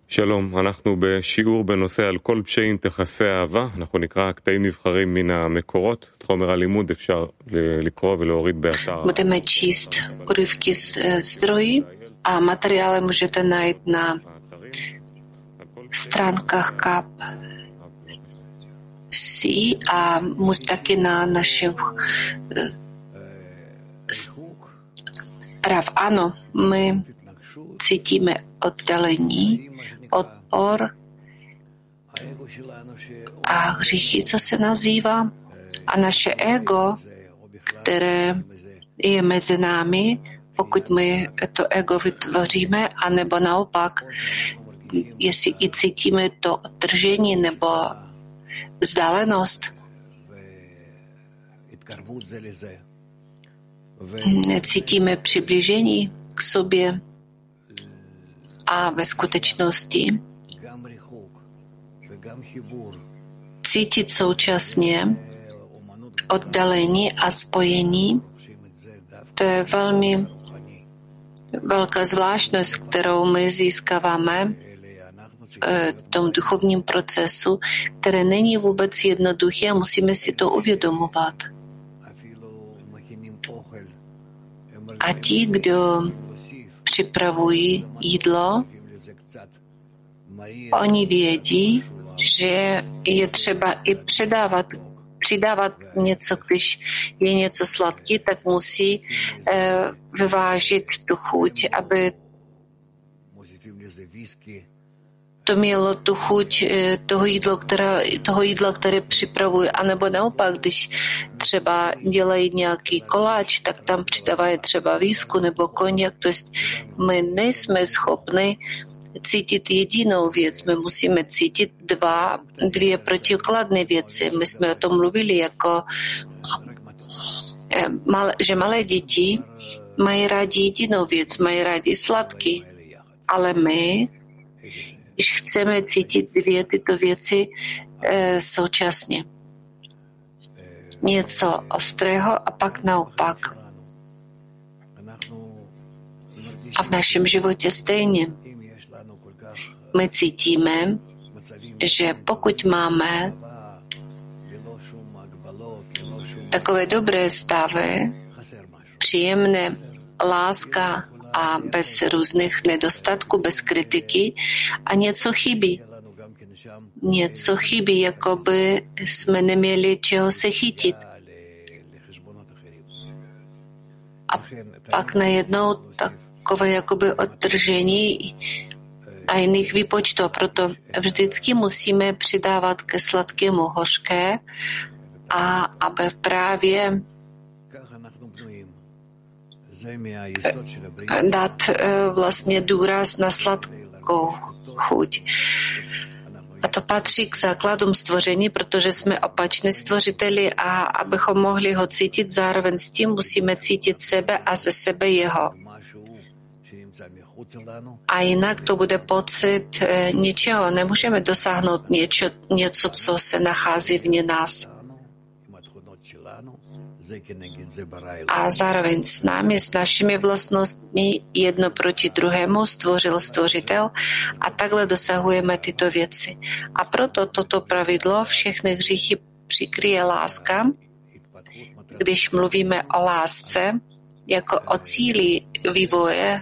שלום, אנחנו בשיעור בנושא על כל פשעים תכסה אהבה. אנחנו נקרא קטעים נבחרים מן המקורות. את חומר הלימוד אפשר לקרוא ולהוריד באתר. Budeme číst úryvky z zdrojí a materiály můžete najít na stránkách KAP.C a taky na našich práv. Ano, my cítíme oddalení, odpor a hříchy, co se nazývá, a naše ego, které je mezi námi, pokud my to ego vytvoříme, anebo naopak, jestli i cítíme to odtržení nebo vzdálenost, cítíme přiblížení k sobě a ve skutečnosti cítit současně oddalení a spojení, to je velmi velká zvláštnost, kterou my získáváme v tom duchovním procesu, které není vůbec jednoduché a musíme si to uvědomovat. A ti, kdo připravují jídlo, oni vědí, že je třeba i přidávat něco, když je něco sladký, tak musí vyvážit tu chuť, aby to mělo tu chuť toho jídla, které připravují. A nebo naopak, když třeba dělají nějaký koláč, tak tam přidávají třeba vísku nebo konjak. To jest, my nejsme schopni cítit jedinou věc. My musíme cítit dvě protikladné věci. My jsme o tom mluvili, jako že malé děti mají rádi jedinou věc, mají rádi sladký. Ale my, když chceme cítit dvě tyto věci současně. Něco ostrého a pak naopak. A v našem životě stejně. My cítíme, že pokud máme takové dobré stavy, příjemné láska a bez různých nedostatků, bez kritiky a něco chybí. Něco chybí, jako by jsme neměli čeho se chytit. A pak najednou takové jakoby odtržení a jiných výpočtů. Proto vždycky musíme přidávat ke sladkému hořké a aby právě dát vlastně důraz na sladkou chuť. A to patří k základům stvoření, protože jsme opační stvořiteli a abychom mohli ho cítit, zároveň s tím musíme cítit sebe a ze sebe jeho. A jinak to bude pocit ničeho. Nemůžeme dosáhnout něco, co se nachází vně nás. A zároveň s námi, s našimi vlastnostmi, jedno proti druhému stvořil stvořitel a takhle dosahujeme tyto věci. A proto toto pravidlo všechny hříchy přikryje láska. Když mluvíme o lásce jako o cíli vývoje,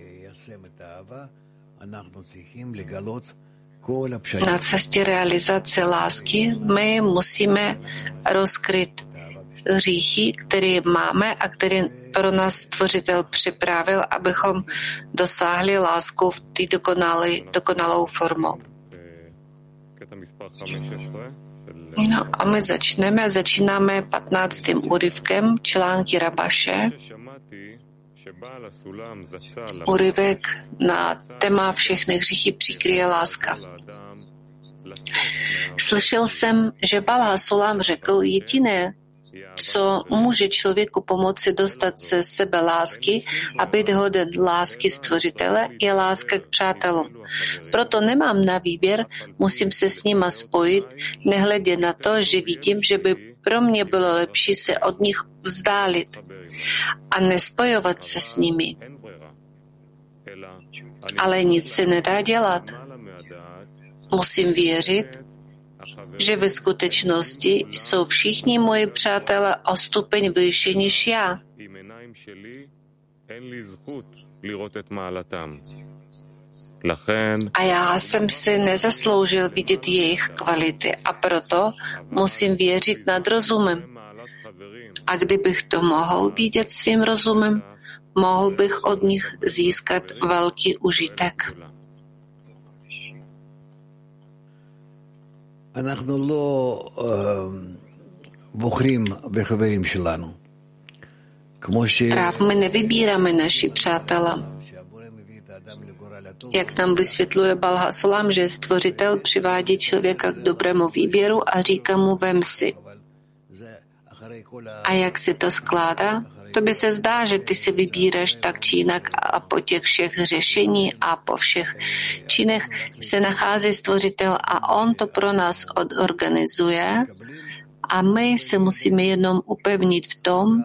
na cestě realizace lásky, my musíme rozkryt hříchy, které máme a které pro nás stvořitel připravil, abychom dosáhli lásku v té dokonalou formou. No a my začínáme 15. úryvkem články Rabaše. Úryvek na téma všechny hříchy přikryje láska. Slyšel jsem, že Baal HaSulam řekl, jediné, co může člověku pomoci dostat se sebe lásky a být hoden lásky stvořitele, je láska k přátelům. Proto nemám na výběr, musím se s nima spojit, nehledě na to, že vidím, že by pro mě bylo lepší se od nich vzdálit a nespojovat se s nimi. Ale nic se nedá dělat. musím věřit, že ve skutečnosti jsou všichni moji přátelé o stupeň vyšší než já. A já jsem si nezasloužil vidět jejich kvality a proto musím věřit nad rozumem. A kdybych to mohl vidět svým rozumem, mohl bych od nich získat velký užitek. My nevybíráme naši přátelé. Jak nám vysvětluje Baal HaSulam, že stvořitel přivádí člověka k dobrému výběru a říká mu vem si. A jak se to skládá? To by se zdá, že ty si vybíráš tak či jinak a po těch všech řešení a po všech činech se nachází stvořitel a on to pro nás organizuje a my se musíme jenom upevnit v tom,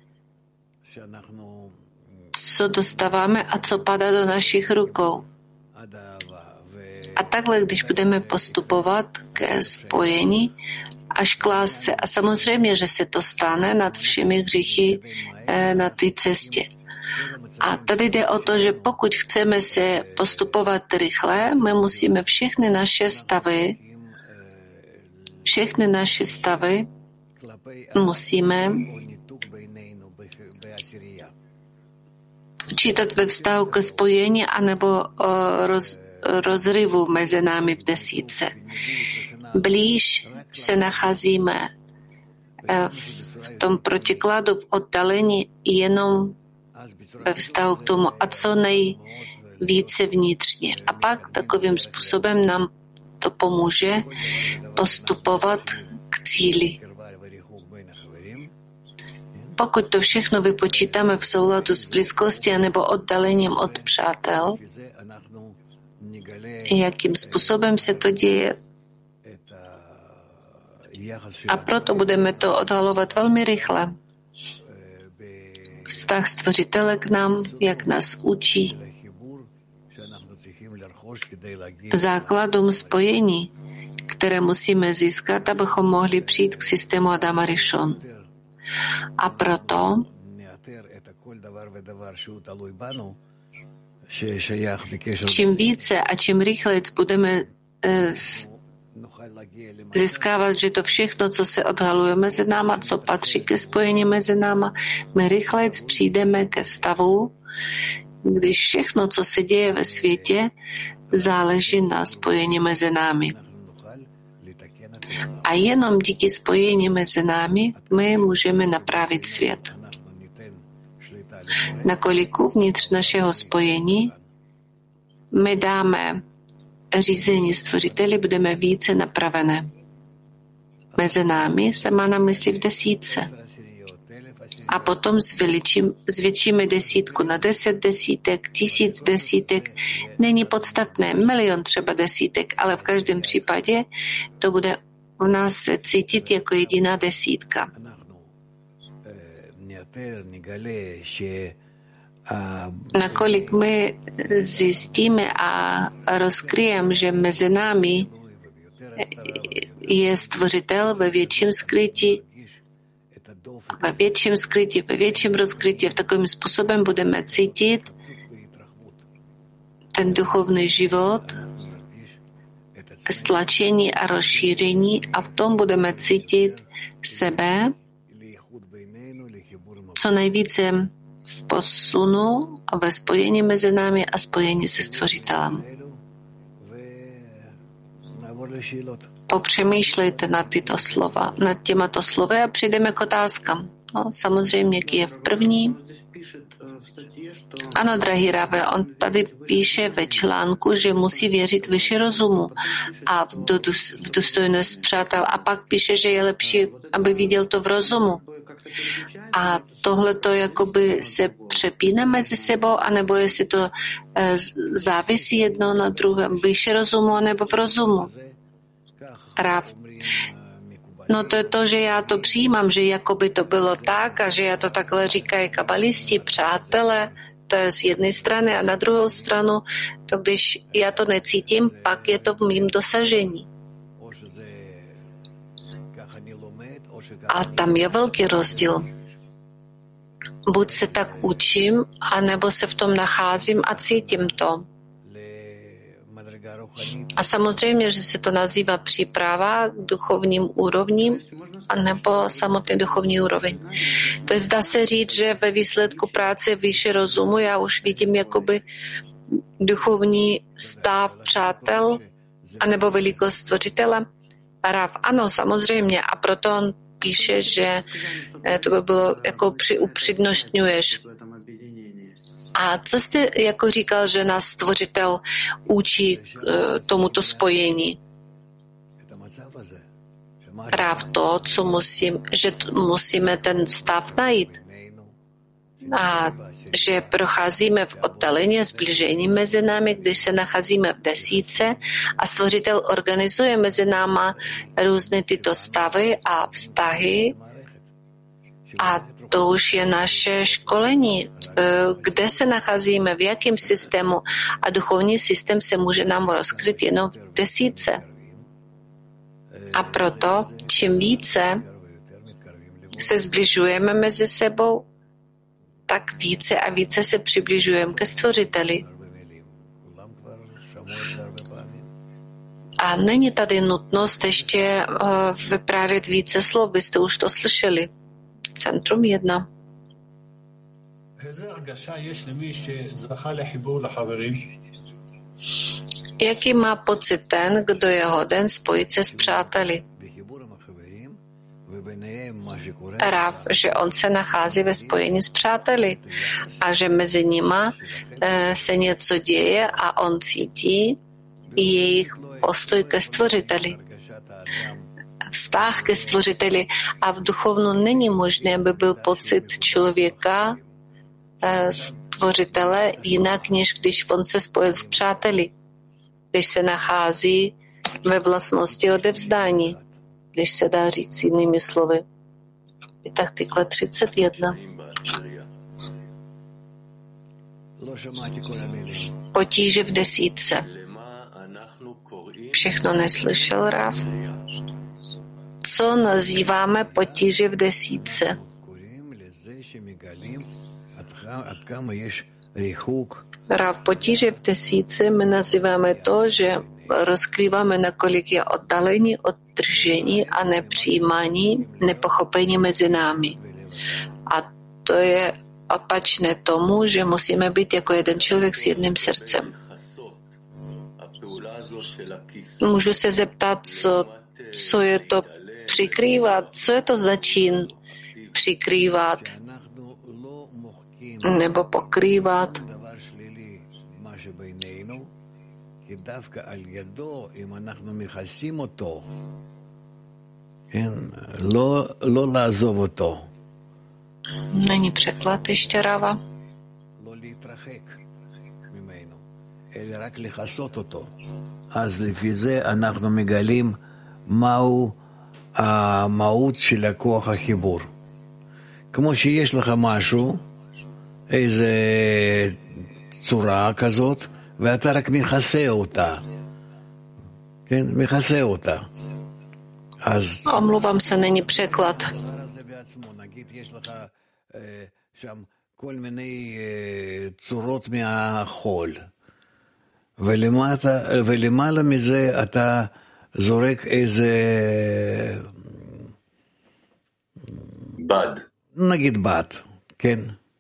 co dostáváme a co padá do našich rukou. A takhle, když budeme postupovat ke spojení až k lásce. A samozřejmě, že se to stane nad všemi hříchy na té cestě. A tady jde o to, že pokud chceme se postupovat rychle, my musíme všechny naše stavy musíme čítat ve vztahu ke spojení anebo rozryvu mezi námi v desítce. Blíž se nacházíme v tom protikladu, v oddalení jenom ve vztahu k tomu a co nejvíce vnitřně. A pak takovým způsobem nám to pomůže postupovat k cíli. Pokud to všechno vypočítáme v souladu s blízkostí nebo oddálením od přátel, jakým způsobem se to děje, a proto budeme to odhalovat velmi rychle. Vztah stvořitele k nám, jak nás učí, základům spojení, které musíme získat, abychom mohli přijít k systému Adama Rishon. A proto čím více a čím rychleji budeme získávat, že to všechno, co se odhaluje mezi náma, co patří ke spojení mezi náma, my rychleji přijdeme ke stavu, když všechno, co se děje ve světě, záleží na spojení mezi námi. A jenom díky spojení mezi námi my můžeme napravit svět. Nakolik uvnitř našeho spojení my dáme řízení stvořiteli, budeme více napravené. Mezi námi se má na mysli v desítce. A potom zvětšíme desítku na 10 desítek, 1000 desítek. Není podstatné, 1 milion třeba desítek, ale v každém případě to bude u nás se cítit jako jediná desítka. Nakolik my zjistíme a rozkryjeme, že mezi námi je stvořitel ve větším skrytí, ve větším rozkrytí, v takovým způsobem budeme cítit ten duchovní život, stlačení a rozšíření a v tom budeme cítit sebe co nejvíce v posunu a ve spojení mezi námi a spojení se stvořitelem. Popřemýšlejte nad těmato slovy a přijdeme k otázkám. No, samozřejmě Kyjev první. Ano, drahý Rave, on tady píše ve článku, že musí věřit vyšší rozumu a v důstojnost přátel. A pak píše, že je lepší, aby viděl to v rozumu. A tohle to jakoby se přepíná mezi sebou, anebo jestli to závisí jedno na druhém, vyšší rozumu, nebo v rozumu. Rav. No to je to, že já to přijímám, že jakoby to bylo tak a že já to takhle říkají kabalisti, přátelé, To je z jedné strany a na druhou stranu, to když já to necítím, pak je to v mým dosažení. A tam je velký rozdíl. Buď se tak učím, anebo se v tom nacházím a cítím to. A samozřejmě, že se to nazývá příprava k duchovním úrovním, anebo samotný duchovní úroveň. To je, zdá se říct, že ve výsledku práce výše rozumu já už vidím jakoby duchovní stav přátel, anebo velikost stvořitele. Rav, ano, samozřejmě. A proto on píše, že to by bylo jako upřednostňuješ. A co jste jako říkal, že nás stvořitel učí k tomuto spojení? Ráv to, že musíme ten stav najít. A že procházíme v oddalení, zbližení mezi námi, když se nacházíme v desítce a stvořitel organizuje mezi náma různé tyto stavy a vztahy. A to už je naše školení, kde se nacházíme, v jakém systému. A duchovní systém se může nám rozkryt jenom v desítce. A proto, čím více se zbližujeme mezi sebou, tak více a více se přibližujeme ke stvořiteli. A není tady nutnost ještě vyprávět více slov, vy jste už to slyšeli. Centrum 1. Jaký má pocit ten, kdo je hoden spojit se s přáteli? Rav, že on se nachází ve spojení s přáteli a že mezi nima se něco děje a on cítí jejich postoj ke stvořiteli. Vztah ke stvořiteli a v duchovnu není možné, aby byl pocit člověka stvořitele jinak, než když on se spojil s přáteli, když se nachází ve vlastnosti odevzdání, když se dá říct jinými slovy. Je tak takhle 31. Potíže v desítce. Všechno neslyšel Rav? Co nazýváme potíže v desítce? Rav, potíže v desítce my nazýváme to, že rozkrýváme, nakolik je oddalení, odtržení a nepřijímání, nepochopení mezi námi. A to je opačné tomu, že musíme být jako jeden člověk s jedním srdcem. Můžu se zeptat, co je to přikrývat, co je to za čin přikrývat nebo pokrývat. Není překlad ještě, Rava. אז לפי זה אנחנו מגלים מהו המהות של הכוח החיבור. כמו שיש לך משהו, איזה צורה כזאת, ואתה רק מכסה אותה. כן, מכסה אותה. אז... Omlouvám se, není překlad. נגיד, יש לך שם כל מיני צורות מהחול. ולמעלה מזה אתה זורק איזה... בד. נגיד בד, כן.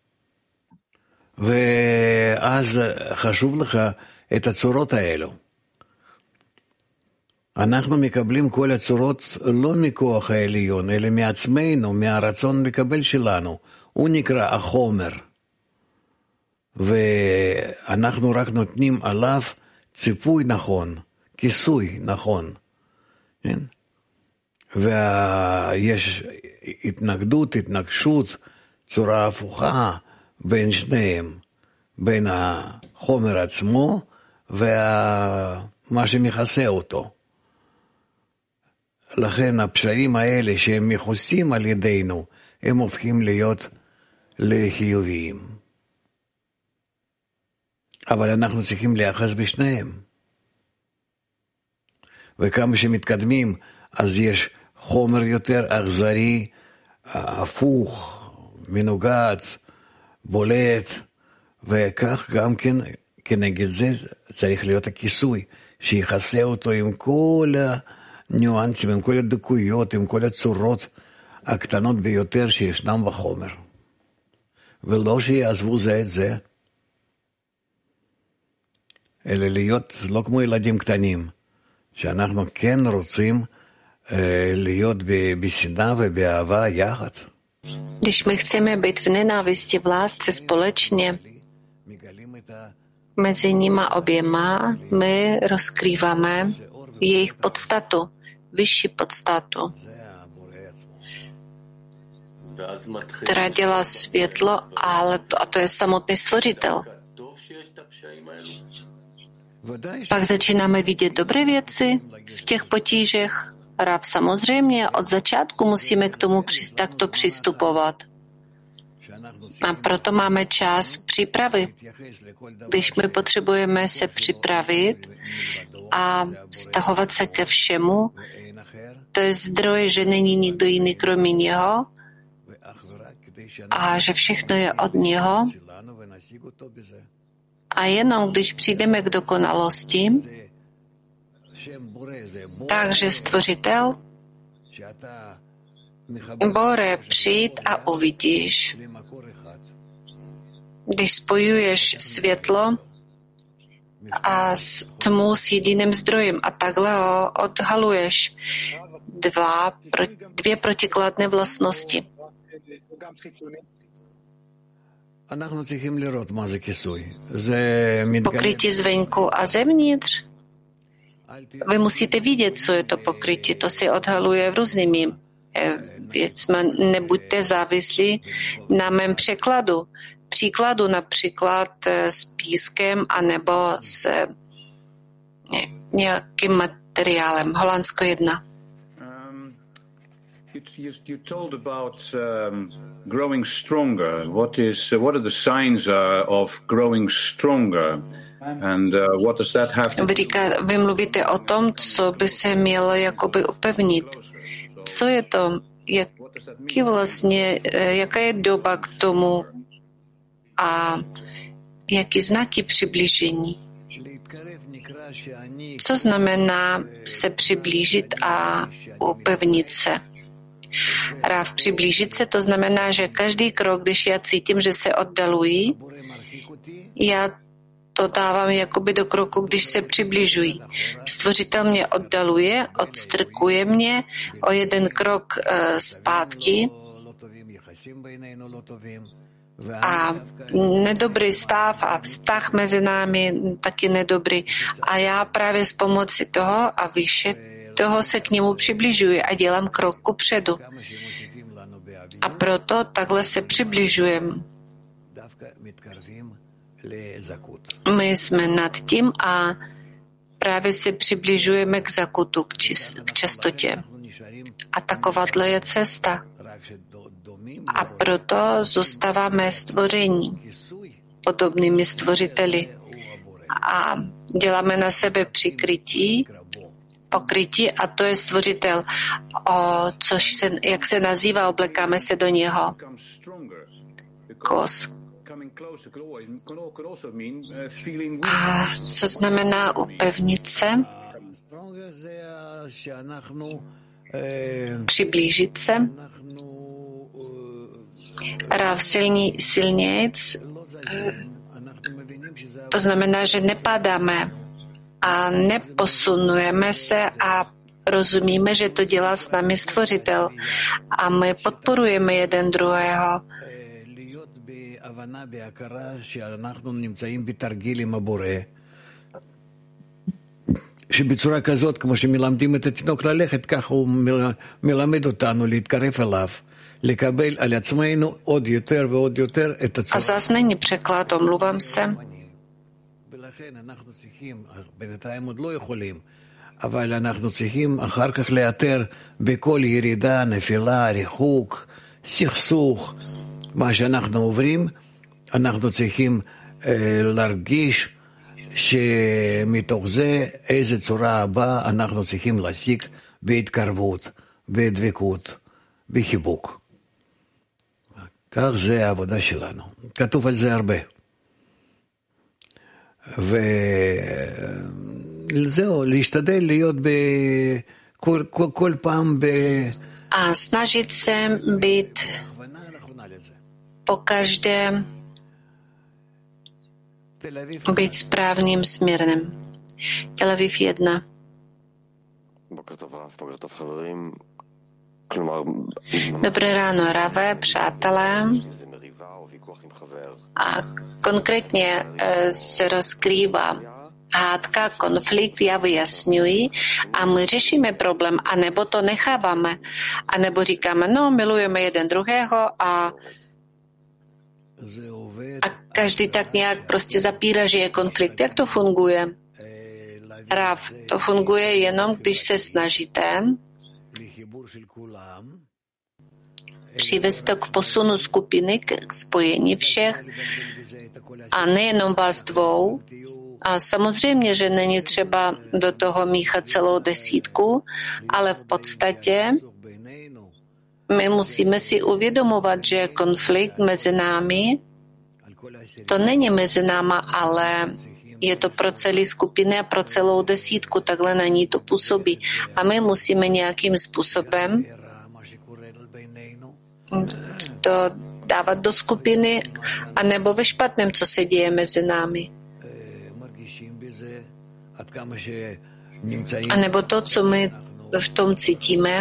ואז חשוב לך את הצורות האלו. אנחנו מקבלים כל הצורות לא מכוח העליון, אלא מעצמנו, מהרצון לקבל שלנו. הוא נקרא החומר. ואנחנו רק נותנים עליו ציפוי נכון, כיסוי נכון. כן? ויש התנגדות, התנגשות, צורה הפוכה בין שניהם, בין החומר עצמו ומה שמכסה אותו. לכן הפשעים האלה שהם מכוסים על ידינו, הם הופכים להיות לחיוביים. אבל אנחנו צריכים להיאחז בשניהם. וכמה שמתקדמים, אז יש חומר יותר אכזרי, הפוך, מנוגד, בולט, וכך גם כן, כנגד זה צריך להיות הכיסוי, שיחסה אותו עם כל הניואנסים, עם כל הדקויות, עם כל הצורות הקטנות ביותר שישנם בחומר. ולא שיעזבו זה את זה, אלא להיות לא כמו ילדים קטנים, שאנחנו כן רוצים להיות בשנאה ובאהבה יחד. Když my chceme být v nenávisti, v lásce společně, mezi nima oběma my rozkrýváme jejich podstatu, vyšší podstatu, která dělá světlo, a to je samotný stvořitel. Pak začínáme vidět dobré věci v těch potížech. Rav, samozřejmě od začátku musíme k tomu takto přistupovat. A proto máme čas přípravy. Když my potřebujeme se připravit a stahovat se ke všemu, to je zdroj, že není nikdo jiný kromě něho a že všechno je od něho. A jenom když přijdeme k dokonalosti, takže stvořitel, Bore, přijď a uvidíš. Když spojuješ světlo a tmu s jediným zdrojem a takhle ho odhaluješ, dvě protikladné vlastnosti. Pokrytí zvenku a zevnitř. Vy musíte vidět, co je to pokrytí. To se odhaluje různými věcmi. Nebuďte závislí na mém překladu. Příkladu například s pískem anebo s nějakým materiálem. Holandsko 1. You told about growing stronger. What are the signs of growing stronger? And what does that have to do? Vy mluvíte o tom, co by se mělo jakoby upevnit. Co je to? Jaká je doba k tomu a jaký znaky přiblížení? Co znamená se přiblížit a upevnit se? Ráv, přiblížit se, to znamená, že každý krok, když já cítím, že se oddalují, já to dávám jakoby do kroku, když se přibližují. Stvořitel mě oddaluje, odstrkuje mě o jeden krok zpátky a nedobrý stav a vztah mezi námi taky nedobrý. A já právě s pomocí toho a výše toho se k němu přibližuji a dělám krok kupředu. A proto takhle se přibližujeme. My jsme nad tím a právě se přibližujeme k zakutu, k čistotě. A takováhle je cesta. A proto zůstáváme stvoření podobnými stvořiteli. A děláme na sebe pokrytí a to je stvořitel. Jak se nazývá, oblekáme se do něho. Kos. A co znamená upevnit se? Přiblížit se? Ráv silnějc, to znamená, že nepadáme a neposunujeme se a rozumíme, že to dělá s námi stvořitel a my podporujeme jeden druhého. שבצורה כזאת, כמו שמלמדים את התינוק ללכת, ככה הוא מלמד אותנו להתקרב אליו, לקבל על עצמנו עוד יותר ועוד יותר את הצורה. A zas není překlad, omluvám se. ולכן אנחנו צריכים, בינתיים עוד לא יכולים, אבל אנחנו צריכים אחר כך לאתר בכל ירידה, נפילה, ריחוק, סכסוך, מה שאנחנו עוברים, אנחנו צריכים להרגיש שמתוך זה איזה צורה הבאה אנחנו צריכים להשיג בהתקרבות, בדבקות, בחיבוק. כך זה העבודה שלנו. כתוב על זה הרבה. וזהו, להשתדל להיות כל פעם a snažit se být po každé být správným směrem. Tel Aviv 1. Dobré ráno, Rave, přátelé. A konkrétně se rozkrývá hádka, konflikt, já vyjasňuji a my řešíme problém, anebo to necháváme, anebo říkáme, no, milujeme jeden druhého a každý tak nějak prostě zapírá, že je konflikt. Jak to funguje? Rav, to funguje jenom, když se snažíte přivést to k posunu skupiny, k spojení všech a nejenom vás dvou. A samozřejmě, že není třeba do toho míchat celou desítku, ale v podstatě my musíme si uvědomovat, že konflikt mezi námi, to není mezi náma, ale je to pro celý skupiny a pro celou desítku, takhle na ní to působí. A my musíme nějakým způsobem to dávat do skupiny, anebo ve špatném, co se děje mezi námi. A nebo to, co my v tom cítíme,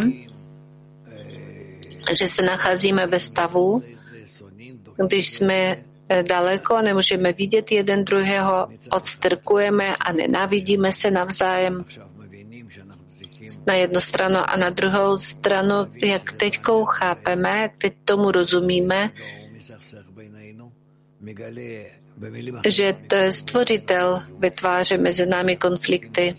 že se nacházíme ve stavu, když jsme daleko, nemůžeme vidět jeden druhého, odstrkujeme a nenávidíme se navzájem na jednu stranu a na druhou stranu, jak teď chápeme, jak teď tomu rozumíme, že to je stvořitel, vytváří mezi námi konflikty.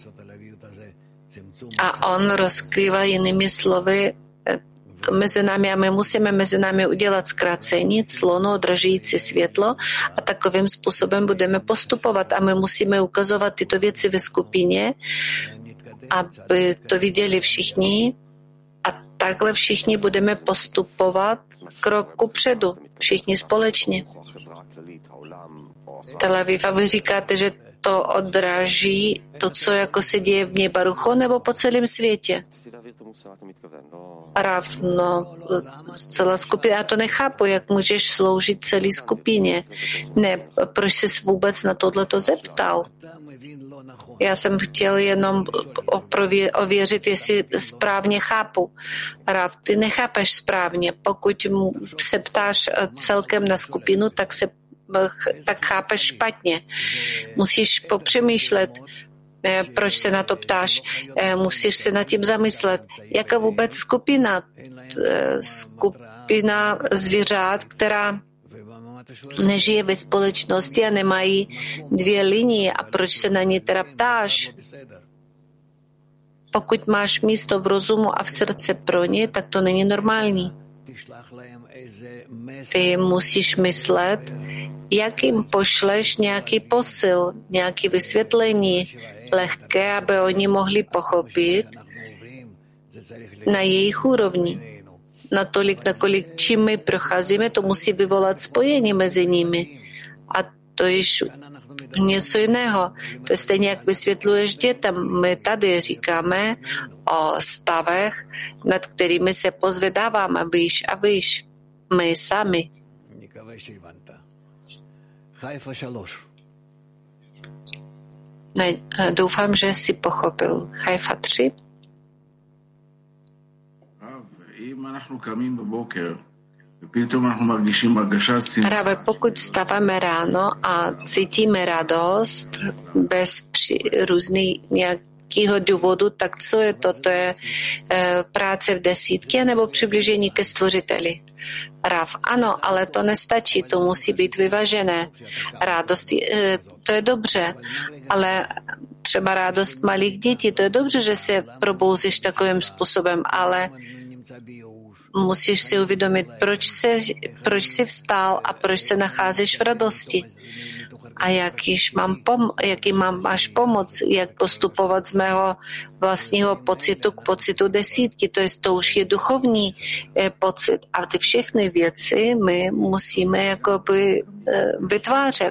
A on rozkrývá jinými slovy to mezi námi a my musíme mezi námi udělat zkrácení, clonu, odražující světlo a takovým způsobem budeme postupovat a my musíme ukazovat tyto věci ve skupině, aby to viděli všichni a takhle všichni budeme postupovat krok kupředu, všichni společně. Tel Aviv, a vy říkáte, že to odráží to, co jako se děje v Bnei Baruchu, nebo po celém světě? Rav, no, celá skupina, já to nechápu, jak můžeš sloužit celé skupině. Ne, proč jsi vůbec na tohleto zeptal? Já jsem chtěl jenom ověřit, jestli správně chápu. Rav, ty nechápeš správně. Pokud se ptáš celkem na skupinu, tak chápeš špatně. Musíš popřemýšlet, proč se na to ptáš. Musíš se nad tím zamyslet. Jaká vůbec skupina? Skupina zvířat, která nežije ve společnosti a nemají dvě linie. A proč se na ně teda ptáš? Pokud máš místo v rozumu a v srdci pro ně, tak to není normální. Ty musíš myslet, jak jim pošleš nějaký posil, nějaké vysvětlení, lehké, aby oni mohli pochopit na jejich úrovni. Natolik, nakolik čím my procházíme, to musí vyvolat spojení mezi nimi. A to již něco jiného. To je stejně, jak vysvětluješ dětem. My tady říkáme o stavech, nad kterými se pozvedáváme výš a výš. My sami. Ne, doufám, že jsi pochopil. Haifa 3. Rave, pokud vstáváme ráno a cítíme radost bez různých nějakého důvodu, tak co je to? To je práce v desítce nebo přiblížení ke stvořiteli? Rav, ano, ale to nestačí, to musí být vyvažené. Radost, to je dobře, ale třeba radost malých dětí, to je dobře, že se probouzíš takovým způsobem, ale musíš si uvědomit, proč jsi vstál a proč se nacházíš v radosti. A jaký máš pomoc, jak postupovat z mého vlastního pocitu k pocitu desítky. To už je duchovní pocit. A ty všechny věci my musíme jakoby vytvářet.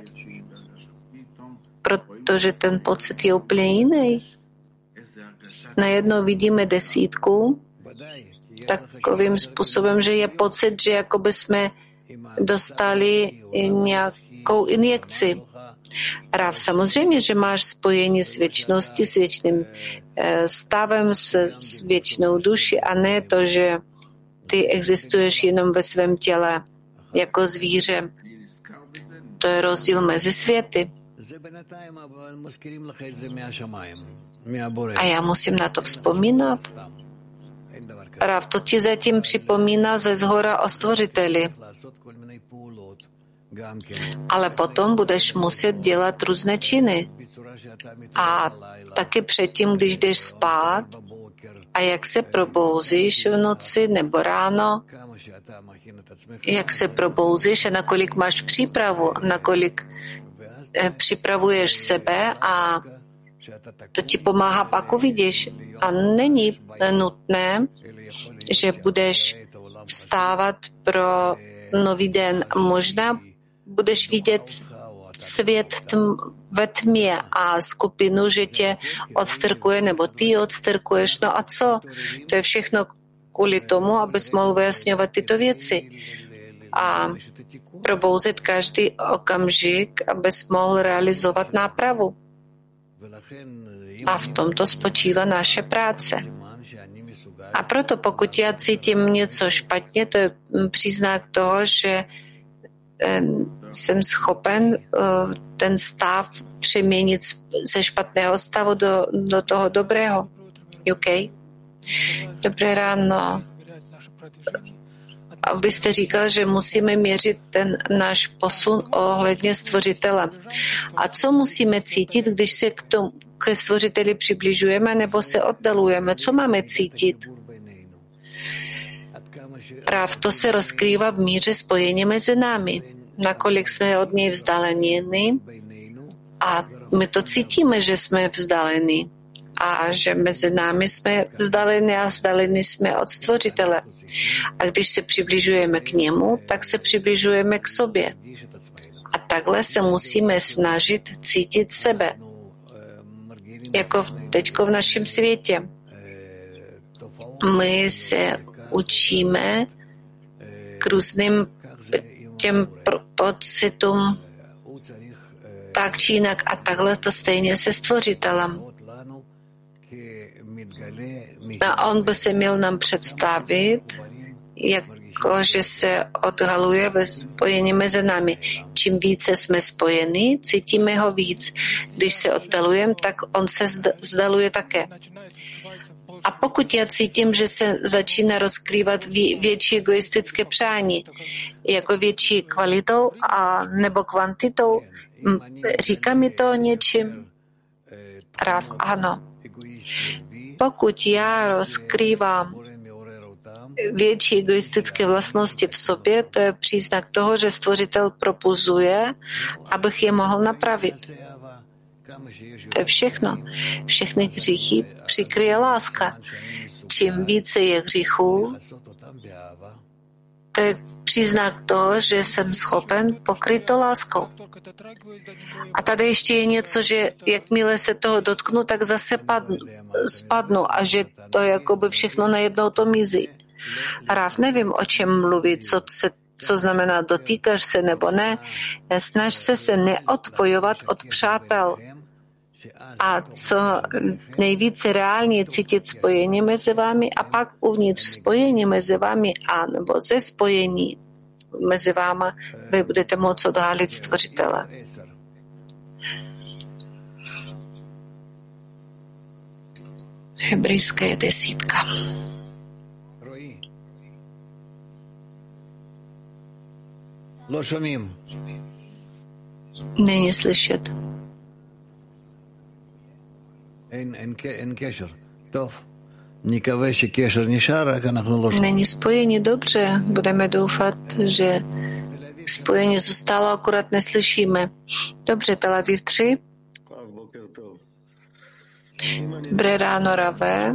Protože ten pocit je úplně jiný. Najednou vidíme desítku takovým způsobem, že je pocit, že jakoby jsme dostali nějakou injekci. Rav, samozřejmě, že máš spojení s věčností, s věčným stavem, s věčnou duší a ne to, že ty existuješ jenom ve svém těle jako zvíře. To je rozdíl mezi světy. A já musím na to vzpomínat. Rav, to ti zatím připomíná ze zhora o Stvořiteli. Ale potom budeš muset dělat různé činy. A taky předtím, když jdeš spát a jak se probouzíš v noci nebo ráno, jak se probouzíš a nakolik máš přípravu, nakolik připravuješ sebe a to ti pomáhá, pak uvidíš. A není nutné, že budeš vstávat pro nový den. Možná budeš vidět svět ve tmě a skupinu, že tě odstrkuje, nebo ty odstrkuješ. No a co? To je všechno kvůli tomu, abys mohl vyjasňovat tyto věci. A probouzet každý okamžik, abys mohl realizovat nápravu. A v tomto spočívá naše práce. A proto pokud já cítím něco špatně, to je příznak toho, že jsem schopen ten stav přeměnit ze špatného stavu do toho dobrého. OK? Dobré ráno. A vy jste říkal, že musíme měřit ten náš posun ohledně Stvořitele. A co musíme cítit, když se ke Stvořiteli přibližujeme nebo se oddalujeme? Co máme cítit? Práv to se rozkrývá v míře spojení mezi námi. Nakolik jsme od něj vzdáleni a my to cítíme, že jsme vzdáleni a že mezi námi jsme vzdáleni a vzdáleni jsme od Stvořitele. A když se přibližujeme k němu, tak se přibližujeme k sobě. A takhle se musíme snažit cítit sebe. Jako teďko v našem světě. My se učíme k různým těm pocitům tak či jinak a takhle to stejně se Stvořitelem. A on by se měl nám představit, jako že se odhaluje ve spojení mezi námi. Čím více jsme spojeni, cítíme ho víc. Když se oddalujeme, tak on se vzdaluje také. A pokud já cítím, že se začíná rozkrývat větší egoistické přání, jako větší kvalitou a nebo kvantitou, říká mi to něčím? Rav, ano. Pokud já rozkrývám větší egoistické vlastnosti v sobě, to je příznak toho, že Stvořitel propuzuje, abych je mohl napravit. To je všechno. Všechny hříchy přikryje láska. Čím více je hříchů, to je příznak toho, že jsem schopen pokryt to láskou. A tady ještě je něco, že jakmile se toho dotknu, tak zase spadnu a že to jakoby všechno najednou to mizí. Rav, nevím, o čem mluví, co znamená dotýkáš se nebo ne. Snaž se neodpojovat od přátel. A co nejvíce reálně cítit spojení mezi vámi a pak uvnitř spojení mezi vámi a nebo ze spojení mezi váma vy budete moct odhalit Stvořitele. Hebrejská je 10. Není slyšet. Není spojení, dobře. Budeme doufat, že Spojení zůstalo, akorát neslyšíme. Dobře, Tel Aviv 3. Dobré ráno, Rave.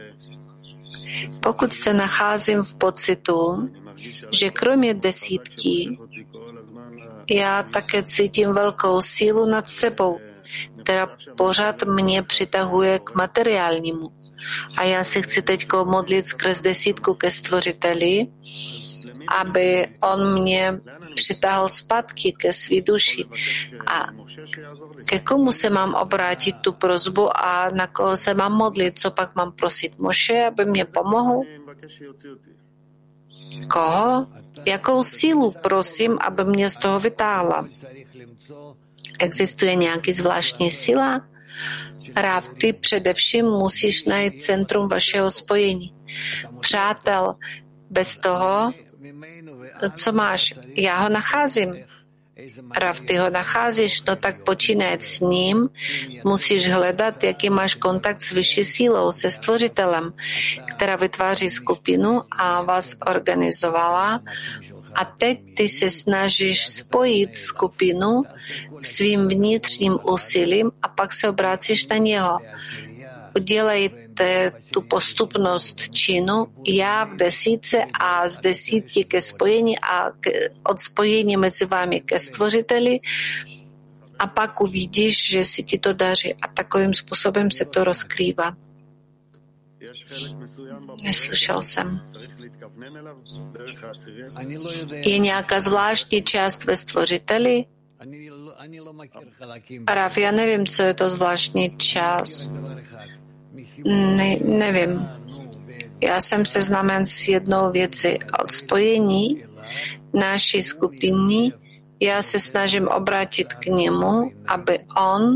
Pokud se nacházím v pocitu, že kromě desítky, já také cítím velkou sílu nad sebou, která pořád mě přitahuje k materiálnímu. A já se chci teď modlit skrz desítku ke Stvořiteli, aby on mě přitáhl zpátky ke své duši. A ke komu se mám obrátit tu prosbu a na koho se mám modlit? Co pak mám prosit Moše, aby mě pomohl? Koho? Jakou sílu prosím, aby mě z toho vytáhla? Existuje nějaký zvláštní síla? Ráv, ty především musíš najít centrum vašeho spojení. Přátel, bez toho, co máš? Já ho nacházím. Rav, ty ho nacházíš, no tak počínaje s ním, musíš hledat, jaký máš kontakt s vyšší sílou, se Stvořitelem, která vytváří skupinu a vás organizovala. A teď ty se snažíš spojit skupinu svým vnitřním úsilím a pak se obrácíš na něho. Udělejte tu postupnost činu, já v desítce a z desítky ke spojení a od spojení mezi vámi ke Stvořiteli a pak uvidíš, že si ti to daří a takovým způsobem se to rozkrývá. Neslyšel jsem. Je nějaká zvláštní část ve Stvořiteli? Rav, já nevím, co je to zvláštní část. Nevím. Já jsem seznámen s jednou věcí. Od spojení naší skupiny já se snažím obrátit k němu, aby on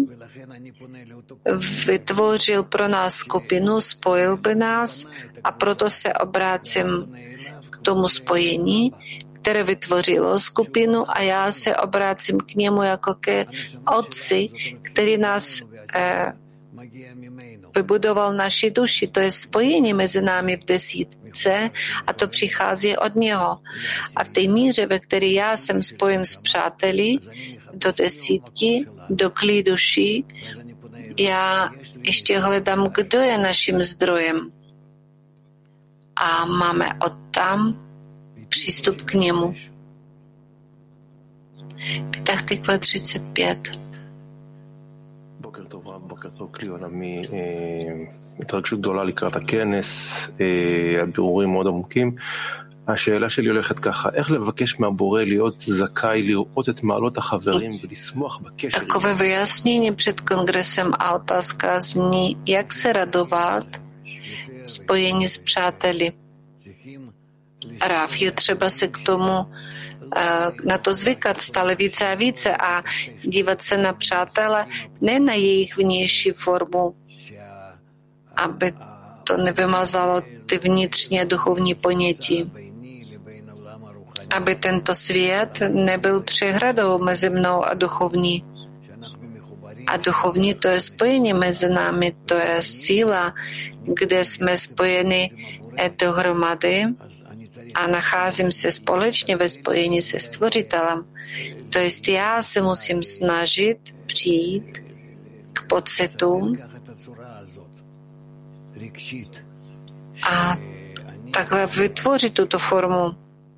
vytvořil pro nás skupinu, spojil by nás a proto se obrácím k tomu spojení, které vytvořilo skupinu a já se obrácím k němu jako ke Otci, který nás vybudoval naši duši. To je spojení mezi námi v desítce a to přichází od něho. A v té míře, ve které já jsem spojen s přáteli do desítky, do klí duši, já ještě hledám, kdo je naším zdrojem. A máme od tam přístup k němu. Pitach Tikva 35. בוקר טוב, כלי עולמי, התרגשות גדולה לקראת הכנס, הבירורים מאוד עמוקים. השאלה שלי הולכת ככה, איך לבקש מהבורא להיות זכאי לראות את מעלות החברים ולשמוח בקשר? Takové vyjasnění před kongresem a otázka zní, jak se radovat spojení s přáteli. Ráv, je třeba se k tomu na to zvykat stále více a více a dívat se na přátele, ne na jejich vnější formu, aby to nevymazalo ty vnitřní duchovní ponětí. Aby tento svět nebyl přehradou mezi mnou a duchovní. A duchovní to je spojení mezi námi, to je síla, kde jsme spojeni dohromady a nacházím se společně ve spojení se Stvořitelem. To jest já se musím snažit přijít k pocitu a takhle vytvořit tuto formu,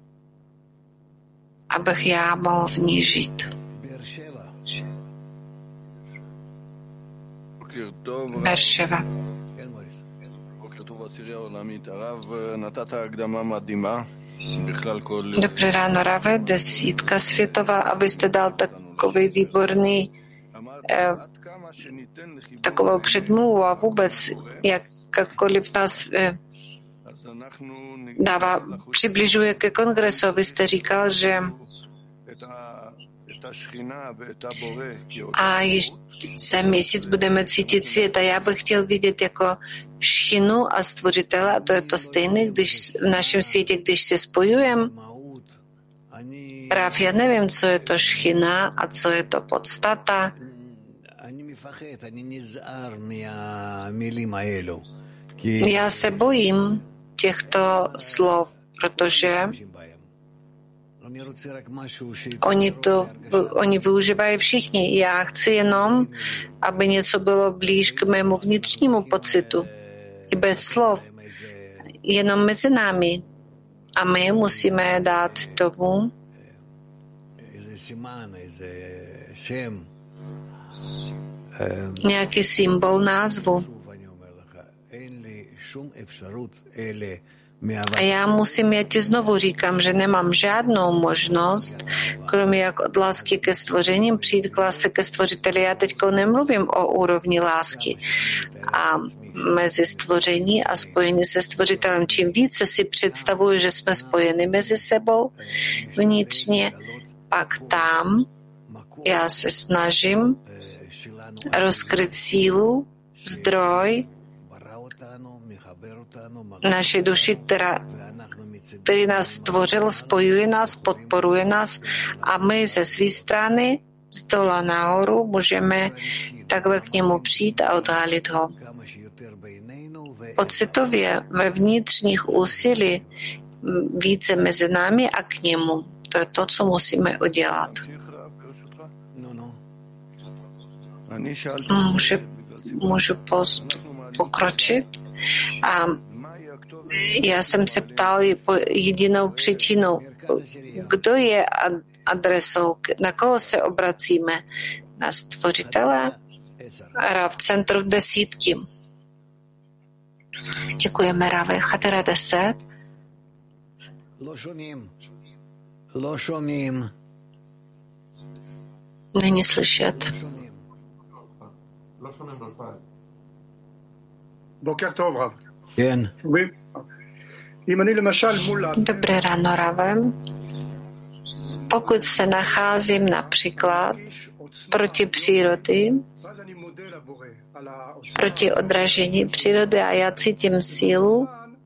abych já mohl v ní žít. Berševa. Dobré ráno, Rave, desítka světová, abyste dal takový výborný takovou předmluvu a vůbec jakkoliv nás přibližuje ke kongresu. Vy jste říkal, že a ještě za měsíc budeme cítit svět a já bych chtěl vidět jako šchinu a Stvořitele a to je to stejné, když v našem světě, když se spojujeme. Ráv, já nevím, co je to šchina a co je to podstata. Já se bojím těchto slov, protože Oni využívají všichni. Já chci jenom, aby něco bylo blíž k mému vnitřnímu pocitu. I bez slov. Jenom mezi námi. A my musíme dát tomu nějaký symbol názvu. A já ti znovu říkám, že nemám žádnou možnost, kromě jak od lásky ke stvořením, přijít k lásce ke stvořiteli. Já teď nemluvím o úrovni lásky a mezi stvoření a spojení se stvořitelem. Čím více si představuji, že jsme spojeni mezi sebou vnitřně, pak tam já se snažím rozkryt sílu, zdroj naší duši, který nás stvořil, spojuje nás, podporuje nás a my ze své strany z dola nahoru můžeme takhle k němu přijít a odhalit ho. Pocitově ve vnitřních úsilí více mezi námi a k němu. To je to, co musíme udělat. Můžu pokročit? A já jsem se ptal jedinou příčinou, kdo je adresou, na koho se obracíme? Na stvořitele? Rav, centrum desítky. Děkujeme, Rave. Chatera 10. Není slyšet. Dobré ráno, Rave. Pokud se nacházím například proti přírody, proti odražení přírody a já cítím sílu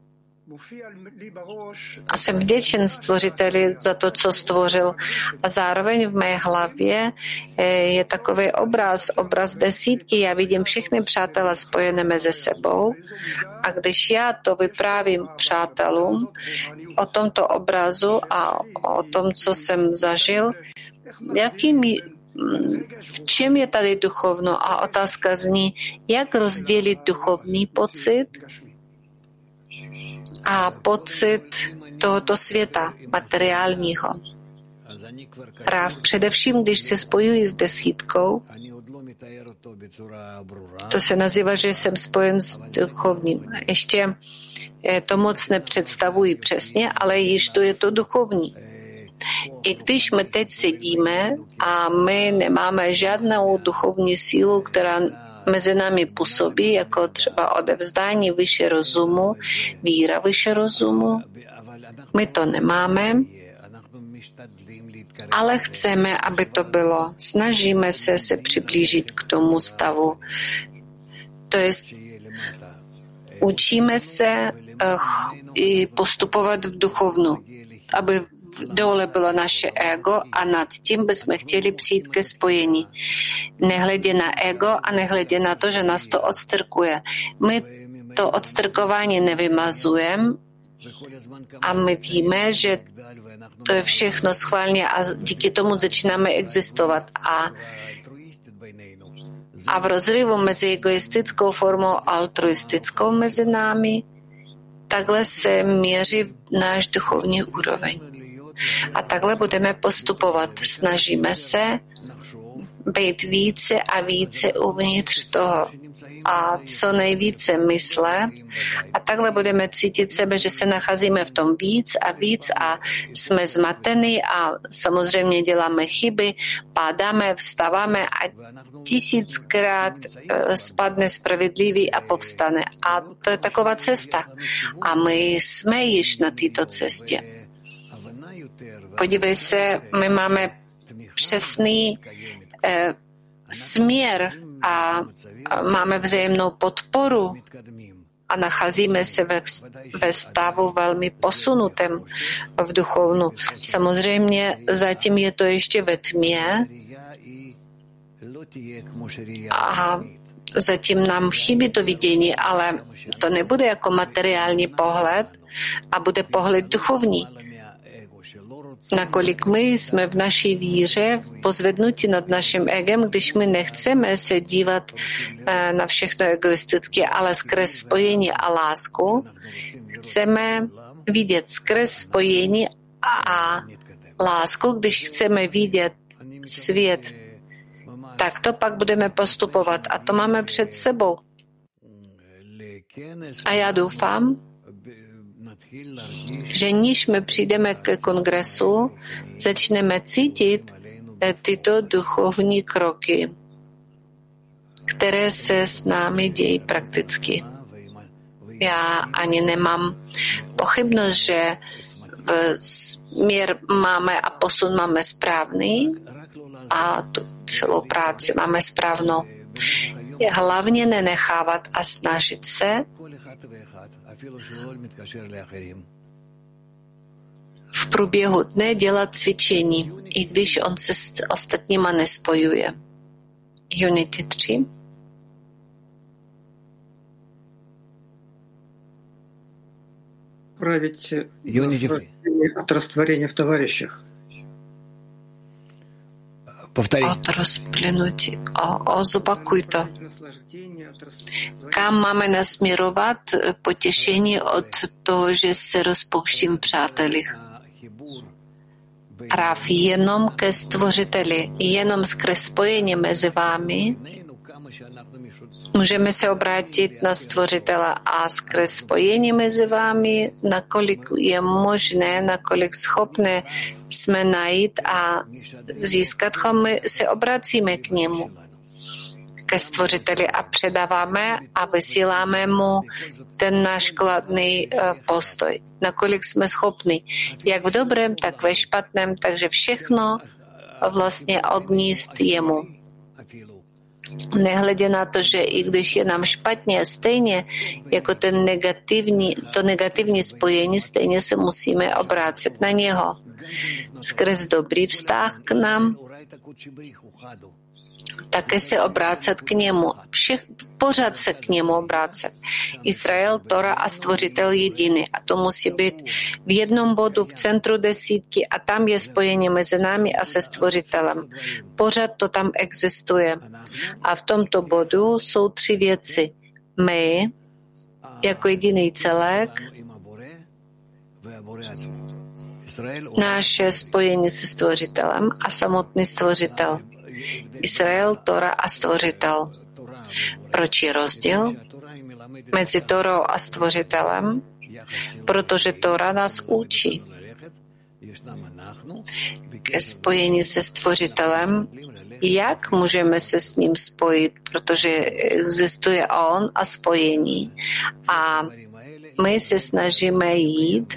a jsem vděčen stvořiteli za to, co stvořil. A zároveň v mé hlavě je takový obraz desítky. Já vidím všechny přátelé spojené mezi sebou a když já to vyprávím přátelům o tomto obrazu a o tom, co jsem zažil, v čem je tady duchovno? A otázka zní, jak rozdělit duchovní pocit a pocit tohoto světa, materiálního. Ráv, především, když se spojuji s desítkou, to se nazývá, že jsem spojen s duchovním. Ještě to moc nepředstavuji přesně, ale již to je to duchovní. I když my teď sedíme a my nemáme žádnou duchovní sílu, která mezi námi působí, jako třeba odevzdání vyšší rozumu, víra vyšší rozumu, my to nemáme, ale chceme, aby to bylo. Snažíme se přiblížit k tomu stavu. To jest, učíme se i postupovat v duchovnu, aby dole bylo naše ego a nad tím bychom chtěli přijít ke spojení. Nehledě na ego a nehledě na to, že nás to odstrkuje. My to odstrkování nevymazujeme a my víme, že to je všechno schválně a díky tomu začínáme existovat. A v rozrivu mezi egoistickou formou a altruistickou mezi námi takhle se měří náš duchovní úroveň. A takhle budeme postupovat. Snažíme se být více a více uvnitř toho a co nejvíce mysle. A takhle budeme cítit sebe, že se nacházíme v tom víc a jsme zmatení a samozřejmě děláme chyby, padáme, vstáváme a 1000krát spadne spravedlivý a povstane. A to je taková cesta. A my jsme již na této cestě. Podívej se, my máme přesný směr a máme vzájemnou podporu a nacházíme se ve stavu velmi posunutém v duchovnu. Samozřejmě zatím je to ještě ve tmě a zatím nám chybí to vidění, ale to nebude jako materiální pohled a bude pohled duchovní. nakolik my jsme v naší víře pozvednuti nad naším egem, když my nechceme se dívat na všechno egoisticky, ale skrz spojení a lásku chceme vidět skrz spojení a lásku, když chceme vidět svět, tak to pak budeme postupovat a to máme před sebou. A já doufám, že níž my přijdeme k kongresu, začneme cítit tyto duchovní kroky, které se s námi dějí prakticky. Já ani nemám pochybnost, že směr máme a posun máme správný a tu celou práci máme správnou. Je hlavně nenechávat a snažit se v průběhu dne dělat cvičení, i když on se s ostatníma nespojuje. Unity 3. Править от растворения в товарищах. Повтори. Od rozplynutí. Zopakuj to. Kam máme nasměrovat potěšení od toho, že se rozpouštím přátelích? Rav jenom ke stvořiteli, jenom skrz spojení mezi vámi můžeme se obrátit na stvořitele a skrz spojení mezi vámi, nakolik je možné, nakolik schopné jsme najít a získat, my se obracíme k němu, ke stvořiteli a předáváme a vysíláme mu ten náš kladný postoj. Nakolik jsme schopni, jak v dobrém, tak ve špatném, takže všechno vlastně odníst jemu. Nehledě na to, že i když je nám špatně, stejně jako to negativní spojení, stejně se musíme obrátit na něho. Skrz dobrý vztah k nám, také se obrácet k němu. Pořád se k němu obrácet. Izrael, Tora a stvořitel jediný. A to musí být v jednom bodu v centru desítky a tam je spojení mezi námi a se stvořitelem. Pořád to tam existuje. A v tomto bodu jsou 3 věci. My, jako jediný celek, naše spojení se stvořitelem a samotný stvořitel. Izrael, Tora a stvořitel. Proč je rozdíl mezi Torou a stvořitelem? Protože Tora nás učí ke spojení se stvořitelem, jak můžeme se s ním spojit, protože existuje on a spojení. A my se snažíme jít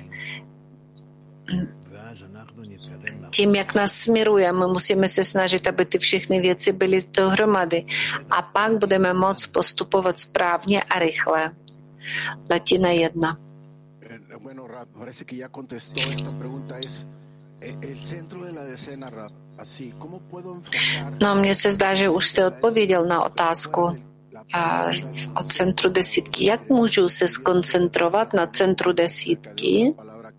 tím, jak nás směruje. My musíme se snažit, aby ty všechny věci byly dohromady. A pak budeme moct postupovat správně a rychle. Latina 1. No, mně se zdá, že už jste odpověděl na otázku o centru desítky. Jak můžu se skoncentrovat na centru desítky?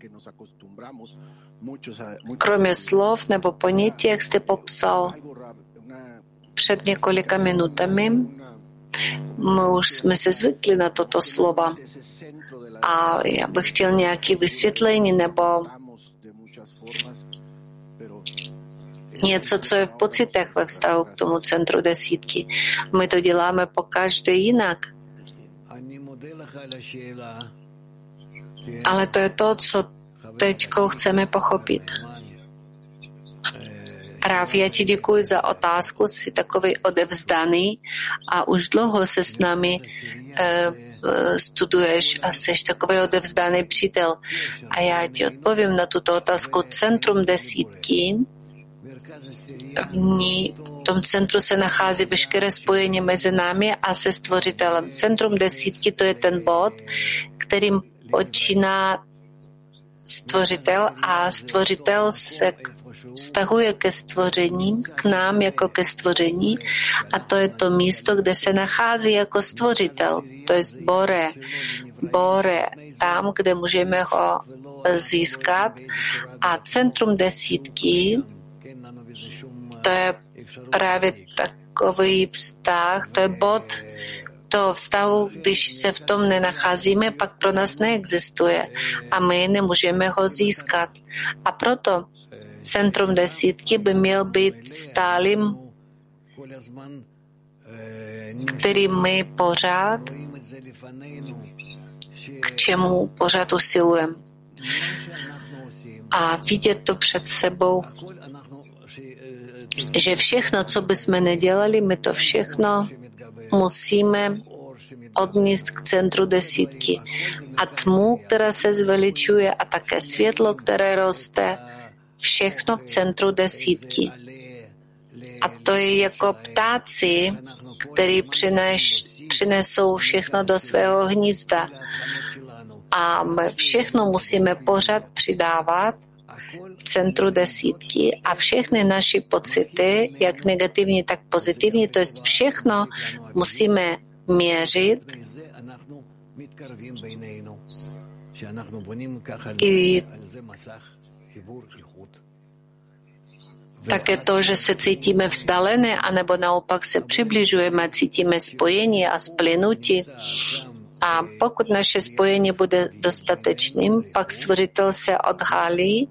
Kromě slov nebo ponětí, jak jste popsal před několika minutami, my už jsme se zvykli na toto slova. A já bych chtěl nějaké vysvětlení nebo něco, co je v pocitech ve vztahu k tomu centru desítky. My to děláme pokaždé jinak. Ale to je to, co teďko chceme pochopit. Rav, já ti děkuji za otázku, jsi takový odevzdaný a už dlouho se s námi studuješ a jsi takový odevzdaný přítel. A já ti odpovím na tuto otázku. Centrum desítky, v tom centru se nachází veškeré spojení mezi námi a se stvořitelem. Centrum desítky, to je ten bod, kterým počíná stvořitel a stvořitel se vztahuje ke stvoření, k nám jako ke stvoření, a to je to místo, kde se nachází jako stvořitel, to je Bore, tam, kde můžeme ho získat. A centrum desítky, to je právě takový vztah, to je bod toho vztahu, když se v tom nenacházíme, pak pro nás neexistuje a my nemůžeme ho získat. A proto centrum desítky by měl být stálým, který my pořád, k čemu pořád usilujeme. A vidět to před sebou, že všechno, co bychom nedělali, my to všechno musíme odníst k centru desítky. A tmu, která se zveličuje, a také světlo, které roste, všechno v centru desítky. A to je jako ptáci, který přinesou všechno do svého hnízda. A my všechno musíme pořád přidávat v centru desítky a všechny naše pocity, jak negativní, tak pozitivní, to jest všechno musíme měřit i také to, že se cítíme vzdálené, anebo naopak se přibližujeme, cítíme spojení a splynutí. A pokud naše spojení bude dostatečným, pak stvořitel se odhalí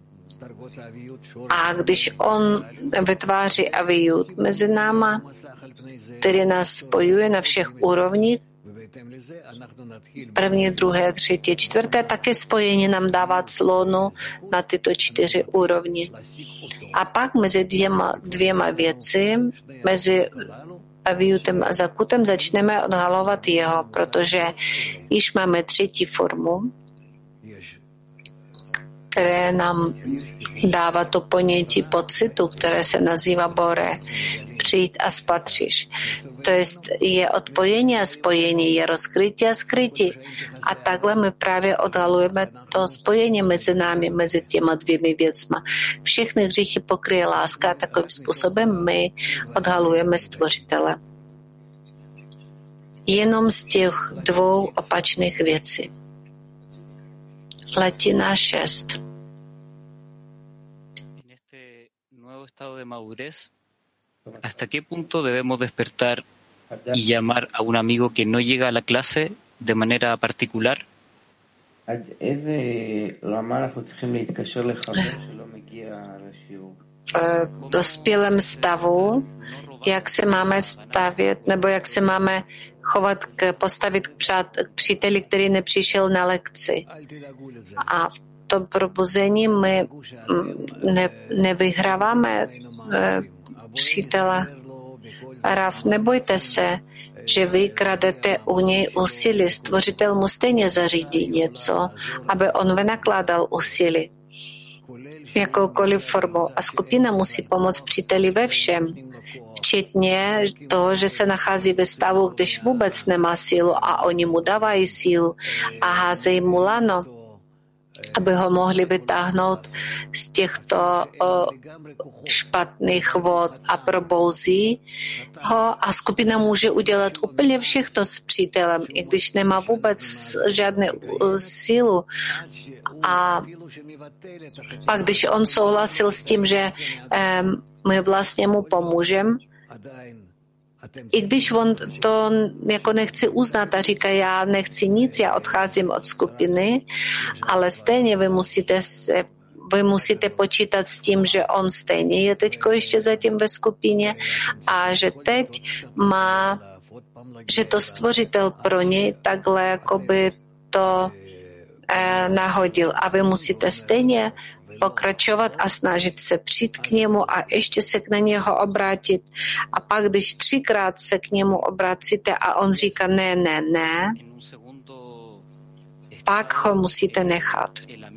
a když on vytváří avijut mezi náma, který nás spojuje na všech úrovních, první, druhé, třetí, čtvrté, také spojení nám dává clonu na tyto 4 úrovni. A pak mezi dvěma věci, mezi avijutem a zakutem, začneme odhalovat jeho, protože již máme 3. formu, které nám dává to ponětí pocitu, které se nazývá Bore, přijít a spatříš. To je odpojení a spojení, je rozkrytí a skrytí. A takhle my právě odhalujeme to spojení mezi námi, mezi těma 2 věcma. Všechny hříchy pokryje láska a takovým způsobem my odhalujeme stvořitele. Jenom z těch 2 opačných věcí. Latina 6. De madurez, ¿hasta qué punto debemos despertar y llamar a un amigo que no llega a la clase de manera particular? V dospělém stavu, jak se máme stavět, nebo jak se máme chovat, postavit k příteli, který nepřišel na lekci. A v tom probuzení my nevyhráváme přítele. Rav, nebojte se, že vy kradete u něj úsilí. Stvořitel mu stejně zařídí něco, aby on vynakládal úsilí. Jakoukoliv formou. A skupina musí pomoct příteli ve všem, včetně toho, že se nachází ve stavu, když vůbec nemá sílu a oni mu dávají sílu a házejí mu lano, aby ho mohli vytáhnout z těchto špatných vod a probouzí ho a skupina může udělat úplně všechno s přítelem, i když nemá vůbec žádnou sílu. A pak, když on souhlasil s tím, že my vlastně mu pomůžeme, i když on to jako nechce uznat a říká, já nechci nic, já odcházím od skupiny, ale stejně vy musíte počítat s tím, že on stejně je teďko ještě zatím ve skupině a že teď že to stvořitel pro něj takhle jakoby to nahodil a vy musíte stejně pokračovat a snažit se přijít k němu a ještě se na něho obrátit. A pak, když 3krát se k němu obracíte a on říká ne, pak ho musíte nechat.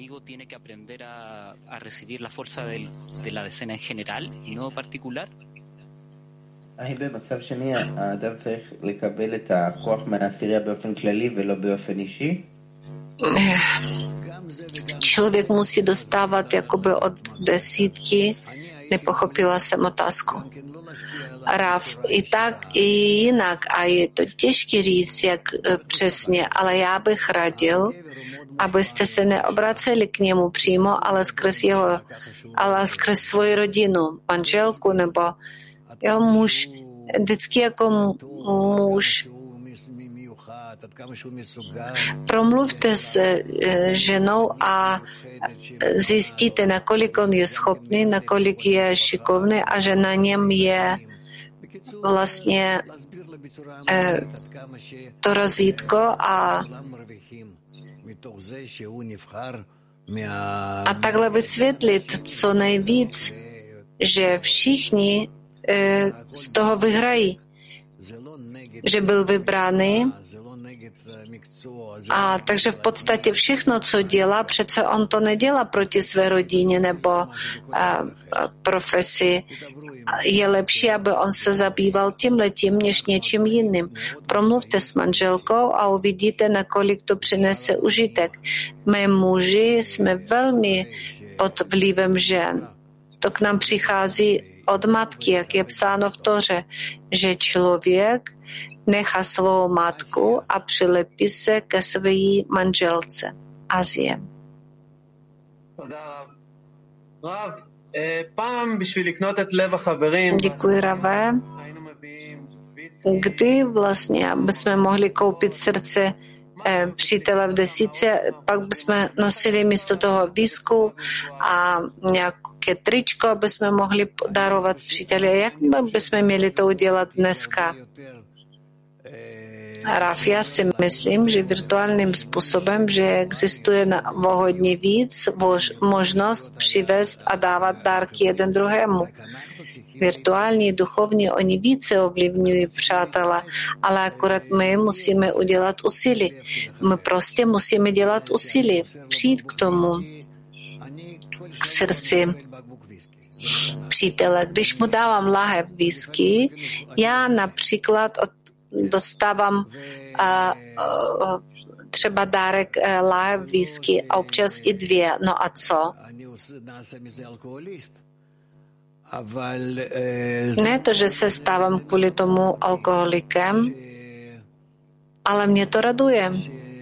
האם במצב שני האדם צריך לקבל את הכוח מהעשירייה באופן כללי ולא באופן אישי? člověk musí dostávat jakoby od desítky. Nepochopila jsem otázku. Rav, i tak, i jinak. A je to těžké říct, jak přesně, ale já bych radil, abyste se neobraceli k němu přímo, ale skrz svoji rodinu, manželku nebo muž. Vždycky jako muž promluvte s ženou a zjistíte, nakolik on je schopný, nakolik je šikovný a že na něm je vlastně to razítko a takhle vysvětlit co nejvíc, že všichni z toho vyhrají, že byl vybraný. A takže v podstatě všechno, co dělá, přece on to nedělá proti své rodině nebo profesi. Je lepší, aby on se zabýval tímhletím, než něčím jiným. Promluvte s manželkou a uvidíte, nakolik to přinese užitek. My muži jsme velmi pod vlivem žen. To k nám přichází od matky, jak je psáno v Toře, že člověk nechá svou matku a přilepí se ke své manželce. Azie. Děkuji, Rave. Kdy vlastně bychom mohli koupit srdce přítele v desítce, pak bychom nosili místo toho výzku a nějaké tričko, aby jsme mohli darovat příteli. Jak bychom měli to udělat dneska? Raf, já si myslím, že virtuálním způsobem, že existuje hodně víc možnost přivést a dávat dárky jeden druhému. Virtuální, duchovní, oni více ovlivňují přátelé, ale akorát my musíme udělat úsilí. My prostě musíme dělat úsilí, přijít k tomu, k srdci přítele. Když mu dávám láhev whisky, já například dostávám třeba dárek láhev whisky a občas i 2. No a co? Ne to, že se stávám kvůli tomu alkoholikem, ale mě to raduje.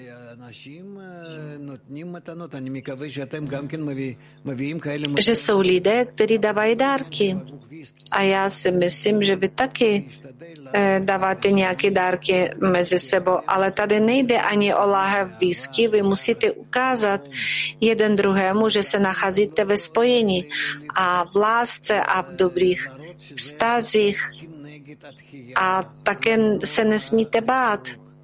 Že jsou lidé, kteří dávají dárky. A já si myslím, že vy taky dáváte nějaké dárky mezi sebou, ale tady nejde ani o láhev whisky. Vy musíte ukázat jeden druhému, že se nacházíte ve spojení a v lásce a v dobrých vztazích a také se nesmíte bát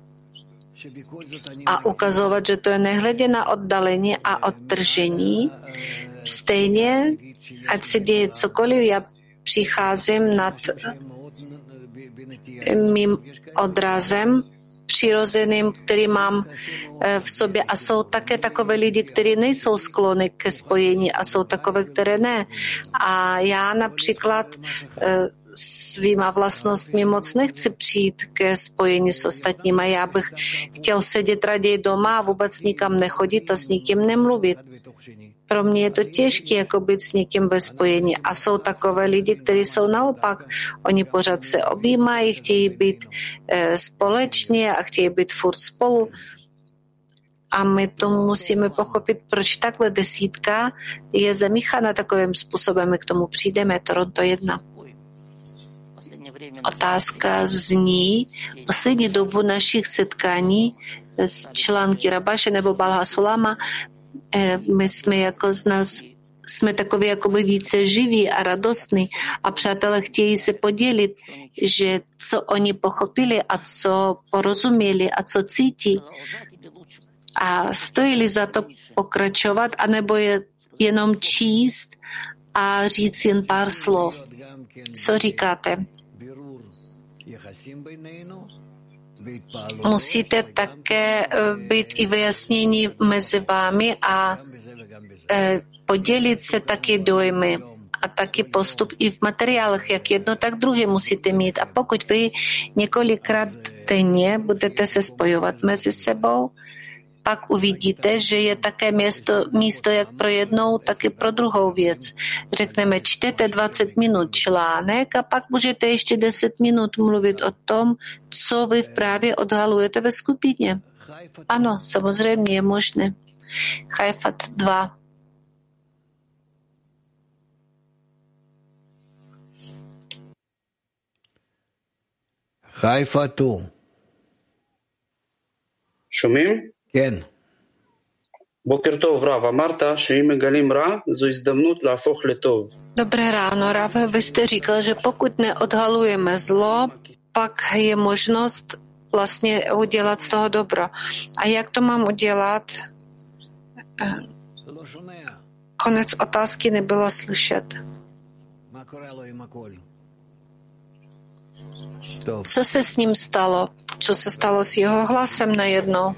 a ukazovat, že to je nehledě na oddalení a odtržení. Stejně, ať se děje cokoliv, já přicházím nad mým odrazem přirozeným, který mám v sobě a jsou také takové lidi, kteří nejsou sklony ke spojení a jsou takové, které ne. A já například svýma vlastnostmi moc nechci přijít ke spojení s ostatními. Já bych chtěl sedět raději doma a vůbec nikam nechodit a s nikým nemluvit. Pro mě je to těžké, jako být s někým ve spojení. A jsou takové lidi, kteří jsou naopak. Oni pořád se objímají, chtějí být společně a chtějí být furt spolu. A my to musíme pochopit, proč takhle desítka je zamíchaná takovým způsobem. My k tomu přijdeme. Toronto 1. Otázka zní, poslední dobu našich setkání s články Rabaše nebo Balha Sulama, my jsme jako z nás jsme takový jakoby více živí a radostní a přátelé chtějí se podělit, že co oni pochopili a co porozuměli a co cítí. A stojí za to pokračovat, anebo je jenom číst a říct jen pár slov. Co říkáte? Musíte také být i vyjasnění mezi vámi a podělit se taky dojmy a taky postup i v materiálech, jak jedno, tak druhé musíte mít. A pokud vy několikrát denně budete se spojovat mezi sebou, pak uvidíte, že je také místo jak pro jednou, tak i pro druhou věc. Řekneme, čtete 20 minut článek a pak můžete ještě 10 minut mluvit o tom, co vy právě odhalujete ve skupině. Ano, samozřejmě je možné. Haifat 2. חיפה 2. שומעים? כן. בוקר טוב רב, אמרת שאם מגלים רע זו הזדמנות להפוך לטוב. Dobré ráno, Rav. Vy jste říkal, že pokud neodhalujeme zlo, pak je možnost vlastně udělat z toho dobro. A jak to mám udělat? Konec otázky nebylo slyšet. Co se s ním stalo? Co se stalo s jeho hlasem najednou?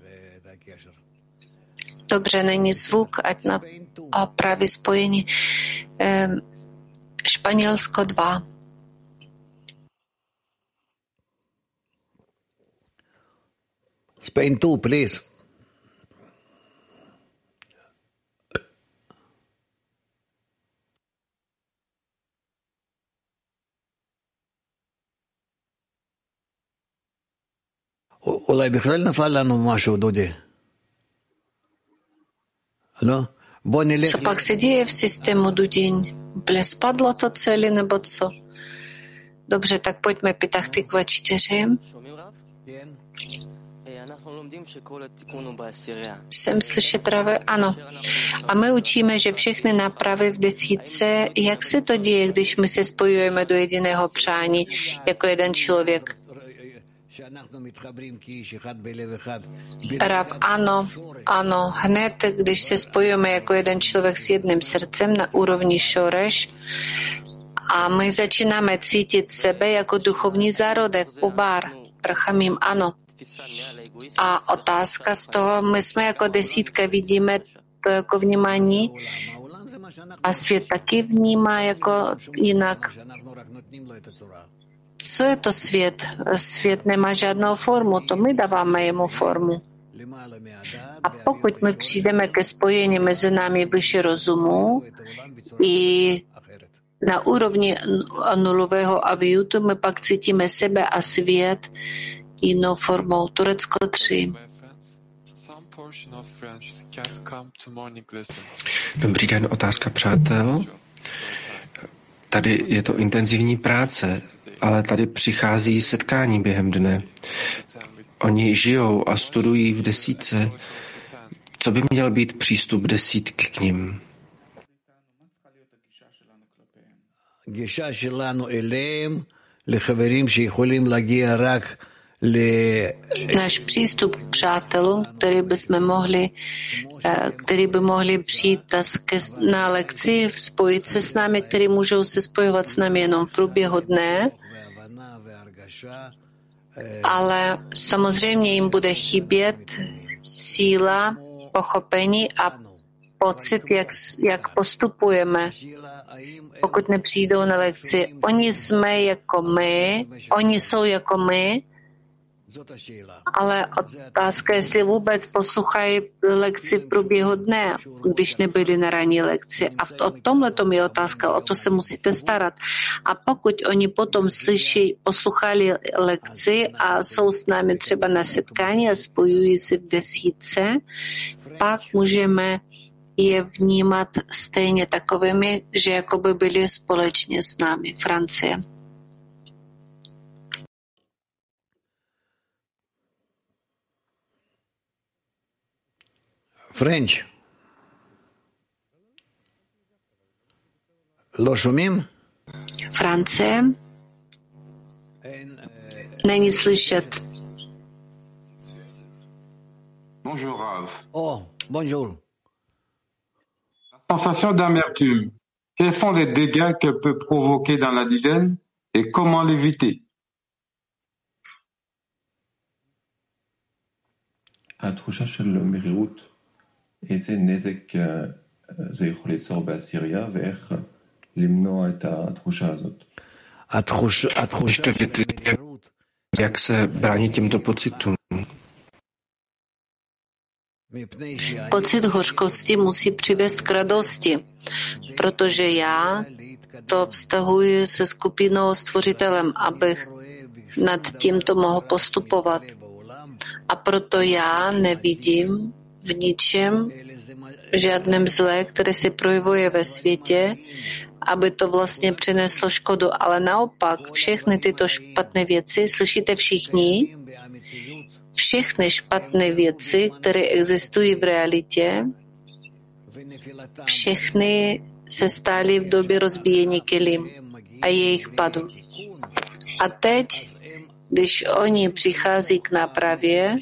Dobře, není zvuk, ať a právě spojení. Španělsko 2. Spain 2, please. אולי בכלל נפל לנו משהו, דודי. לא? בוא נלך... Co pak se děje v systému Dudiň? Spadlo to celé nebo co? Dobře, tak pojďme Pitach Tikva 4. Jsem slyšet, Rave? Ano. A my učíme, že všechny nápravy v desítce, jak se to děje, když my se spojujeme do jediného přání jako jeden člověk? Rav, ano, hned, když se spojujeme jako jeden člověk s jedním srdcem na úrovni šoreš a my začínáme cítit sebe jako duchovní zárodek, ubar, rachamim, ano. A otázka z toho, my jsme jako desítka, vidíme to jako vnímání a svět taky vnímá jako jinak. Co je to svět? Svět nemá žádnou formu, to my dáváme jemu formu. A pokud my přijdeme ke spojení mezi námi vyšší rozumu i na úrovni nulového aviutu, my pak cítíme sebe a svět jinou formou. Turecko 3. Dobrý den, otázka přátel. Tady je to intenzivní práce, ale tady přichází setkání během dne. Oni žijou a studují v desítce. Co by měl být přístup desítky k nim? Náš přístup k přátelům, který by mohli přijít na lekci, spojit se s námi, který můžou se spojovat s námi jenom v průběhu dne, ale samozřejmě jim bude chybět síla, pochopení a pocit, jak postupujeme, pokud nepřijdou na lekci. Oni jsou jako my, ale otázka je, jestli vůbec poslouchají lekci v průběhu dne, když nebyli na ranní lekci. A o tomhle to je otázka, o to se musíte starat. A pokud oni potom poslouchali lekci a jsou s námi třeba na setkání a spojují se v desítce, pak můžeme je vnímat stejně takovými, že jako by byli společně s námi. Francie. French. לא שומעים? Francie. Není slyšet. Bonjour Rav. Oh, bonjour. La sensation d'amertume. Quels sont les dégâts qu'elle peut provoquer dans la dizaine et comment l'éviter? התחושה של מרירות, איזה נזק זה יכול ליצור בעשירייה ואיך למנוע את התחושה הזאת. Jak se bránit těmto pocitům? Pocit hořkosti musí přivést k radosti, protože já to vztahuji se skupinou Stvořitelem, abych nad tímto mohl postupovat. A proto já nevidím v ničem žádném zlé, které se projevuje ve světě, aby to vlastně přineslo škodu. Ale naopak, všechny tyto špatné věci, slyšíte všichni, všechny špatné věci, které existují v realitě, všechny se staly v době rozbíjení kelim a jejich padu. A teď, když oni přichází k nápravě,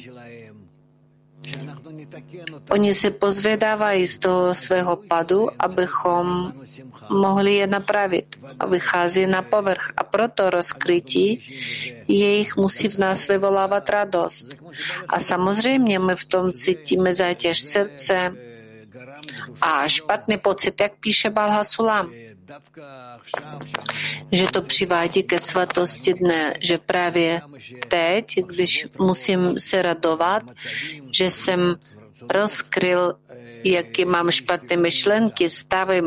oni se pozvedávají z toho svého padu, abychom mohli je napravit a vychází na povrch. A proto rozkrytí jejich musí v nás vyvolávat radost. A samozřejmě my v tom cítíme zátěž srdce a špatný pocit, jak píše Baal HaSulam, že to přivádí ke svatosti dne, že právě teď, když musím se radovat, že jsem rozkryl, jaké mám špatné myšlenky, stavy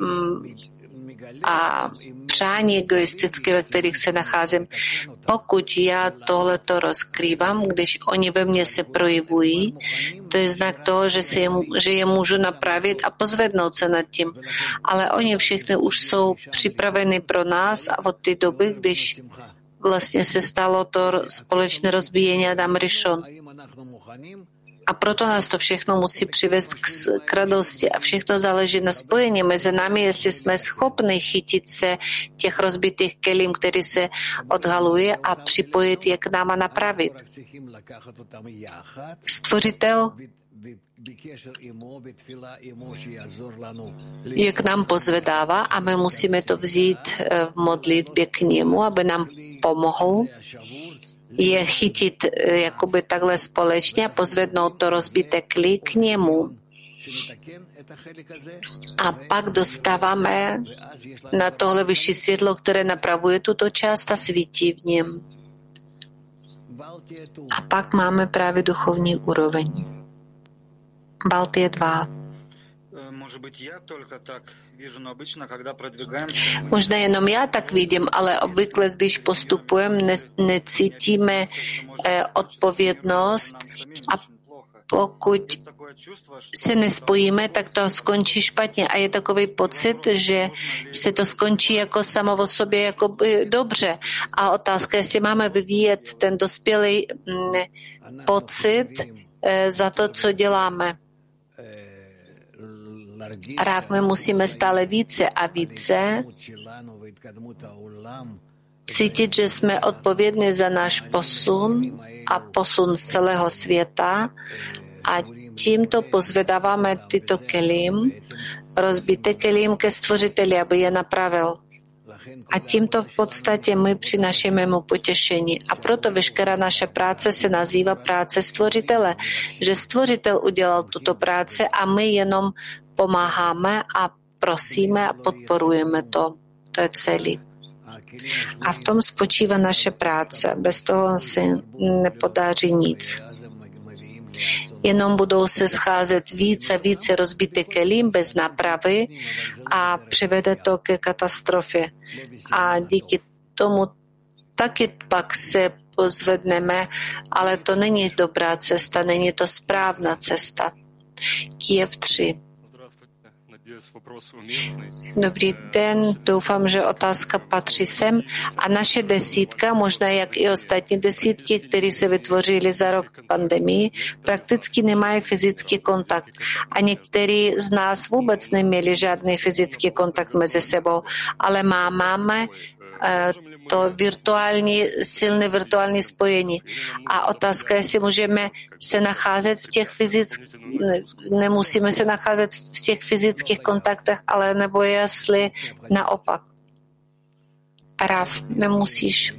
a přání egoistické, ve kterých se nacházím. Pokud já tohleto rozkrývám, když oni ve mně se projevují, to je znak toho, že je můžu napravit a pozvednout se nad tím. Ale oni všichni už jsou připraveni pro nás a od té doby, když vlastně se stalo to společné rozbíjení Adam Rishon. A proto nás to všechno musí přivést k radosti a všechno záleží na spojení mezi námi, jestli jsme schopni chytit se těch rozbitých kelim, který se odhaluje a připojit je k nám a napravit. Stvořitel je k nám pozvedává a my musíme to vzít v modlitbě k němu, aby nám pomohl je chytit jakoby takhle společně a pozvednout to rozbité kli k němu. A pak dostáváme na tohle vyšší světlo, které napravuje tuto část a svítí v něm. A pak máme právě duchovní úroveň. Baltie 2. Možná jenom já tak vidím, ale obvykle, když postupujeme, necítíme odpovědnost a pokud se nespojíme, tak to skončí špatně. A je takový pocit, že se to skončí jako samo o sobě jako dobře. A otázka, jestli máme vyvíjet ten dospělý pocit za to, co děláme. Rád my musíme stále více a více cítit, že jsme odpovědní za náš posun a posun z celého světa a tímto pozvedáváme tyto kelim, rozbité kelim ke Stvořiteli, aby je napravil. A tímto v podstatě my přinášíme mu potěšení. A proto veškerá naše práce se nazývá práce Stvořitele, že Stvořitel udělal tuto práci a my jenom pomáháme a prosíme a podporujeme to. To je celý. A v tom spočívá naše práce. Bez toho se nepodaří nic. Jenom budou se scházet více a více rozbité kelim bez nápravy a přivede to ke katastrofě. A díky tomu taky pak se pozvedneme, ale to není dobrá cesta, není to správná cesta. Kyjev 3. Dobrý den, doufám, že otázka patří sem. A naše desítka, možná jak i ostatní desítky, které se vytvořily za rok pandemii, prakticky nemají fyzický kontakt. A někteří z nás vůbec neměli žádný fyzický kontakt mezi sebou, ale máme to silné virtuální spojení. A otázka, jestli můžeme se nacházet v těch nemusíme se nacházet v těch fyzických kontaktech, ale nebo jestli naopak. Rav, nemusíš.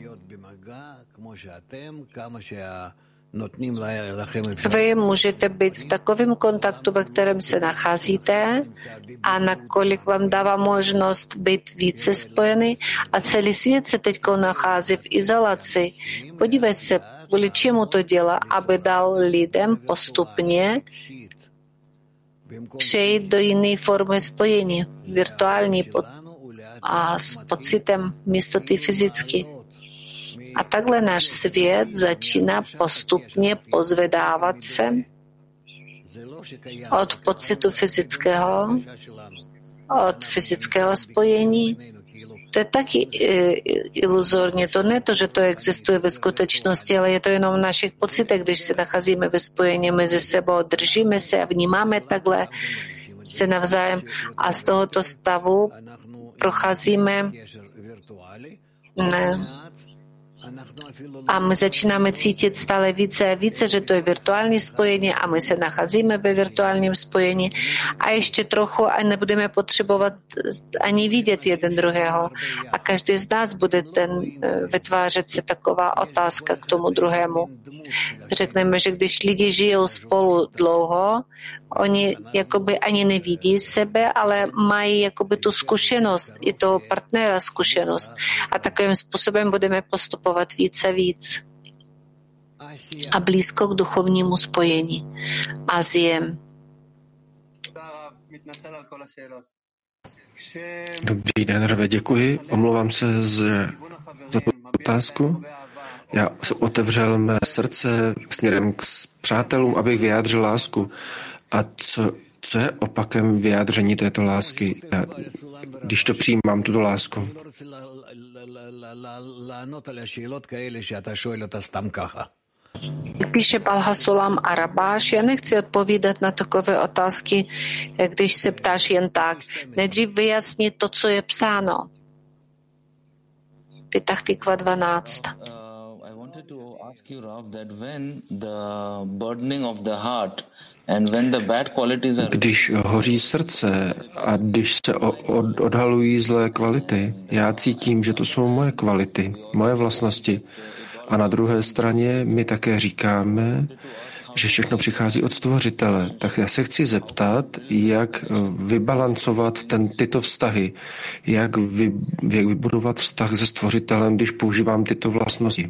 Vy můžete být v takovém kontaktu, ve kterém se nacházíte a nakolik vám dává možnost být více spojený a celý svět se teď nachází v izolaci. Podívejte se, kvůli čemu to dělá, aby dal lidem postupně přejít do jiné formy spojení, virtuální a s pocitem místo ty fyzicky. A takhle náš svět začíná postupně pozvedávat se od pocitu fyzického, od fyzického spojení. To je taky iluzorně. To ne to, že to existuje ve skutečnosti, ale je to jenom v našich pocitech, když se nacházíme ve spojení mezi sebou, držíme se a vnímáme takhle se navzájem. A z tohoto stavu procházíme a my začínáme cítit stále více a více, že to je virtuální spojení a my se nacházíme ve virtuálním spojení a ještě trochu a nebudeme potřebovat ani vidět jeden druhého. A každý z nás bude vytvářet se taková otázka k tomu druhému. Řekneme, že když lidi žijou spolu dlouho, oni jakoby ani nevidí sebe, ale mají jakoby tu zkušenost, i toho partnera zkušenost. A takovým způsobem budeme postupovat více a víc. A blízko k duchovnímu spojení. Asie. Dobrý den, Rave, děkuji. Omlouvám se za tu otázku. Já jsem otevřel mé srdce směrem k přátelům, abych vyjádřil lásku. A co je opakem vyjádření této lásky, když to přijímám, tuto lásku? Píše Balhasulam a Rabáš, já nechci odpovídat na takové otázky, když se ptáš jen tak. Nejdřív vyjasnit to, co je psáno. Petach Tikva 12. Když hoří srdce a když se odhalují zlé kvality, já cítím, že to jsou moje kvality, moje vlastnosti. A na druhé straně my také říkáme, že všechno přichází od Stvořitele. Tak já se chci zeptat, jak vybalancovat tyto vztahy, jak vybudovat vztah se Stvořitelem, když používám tyto vlastnosti.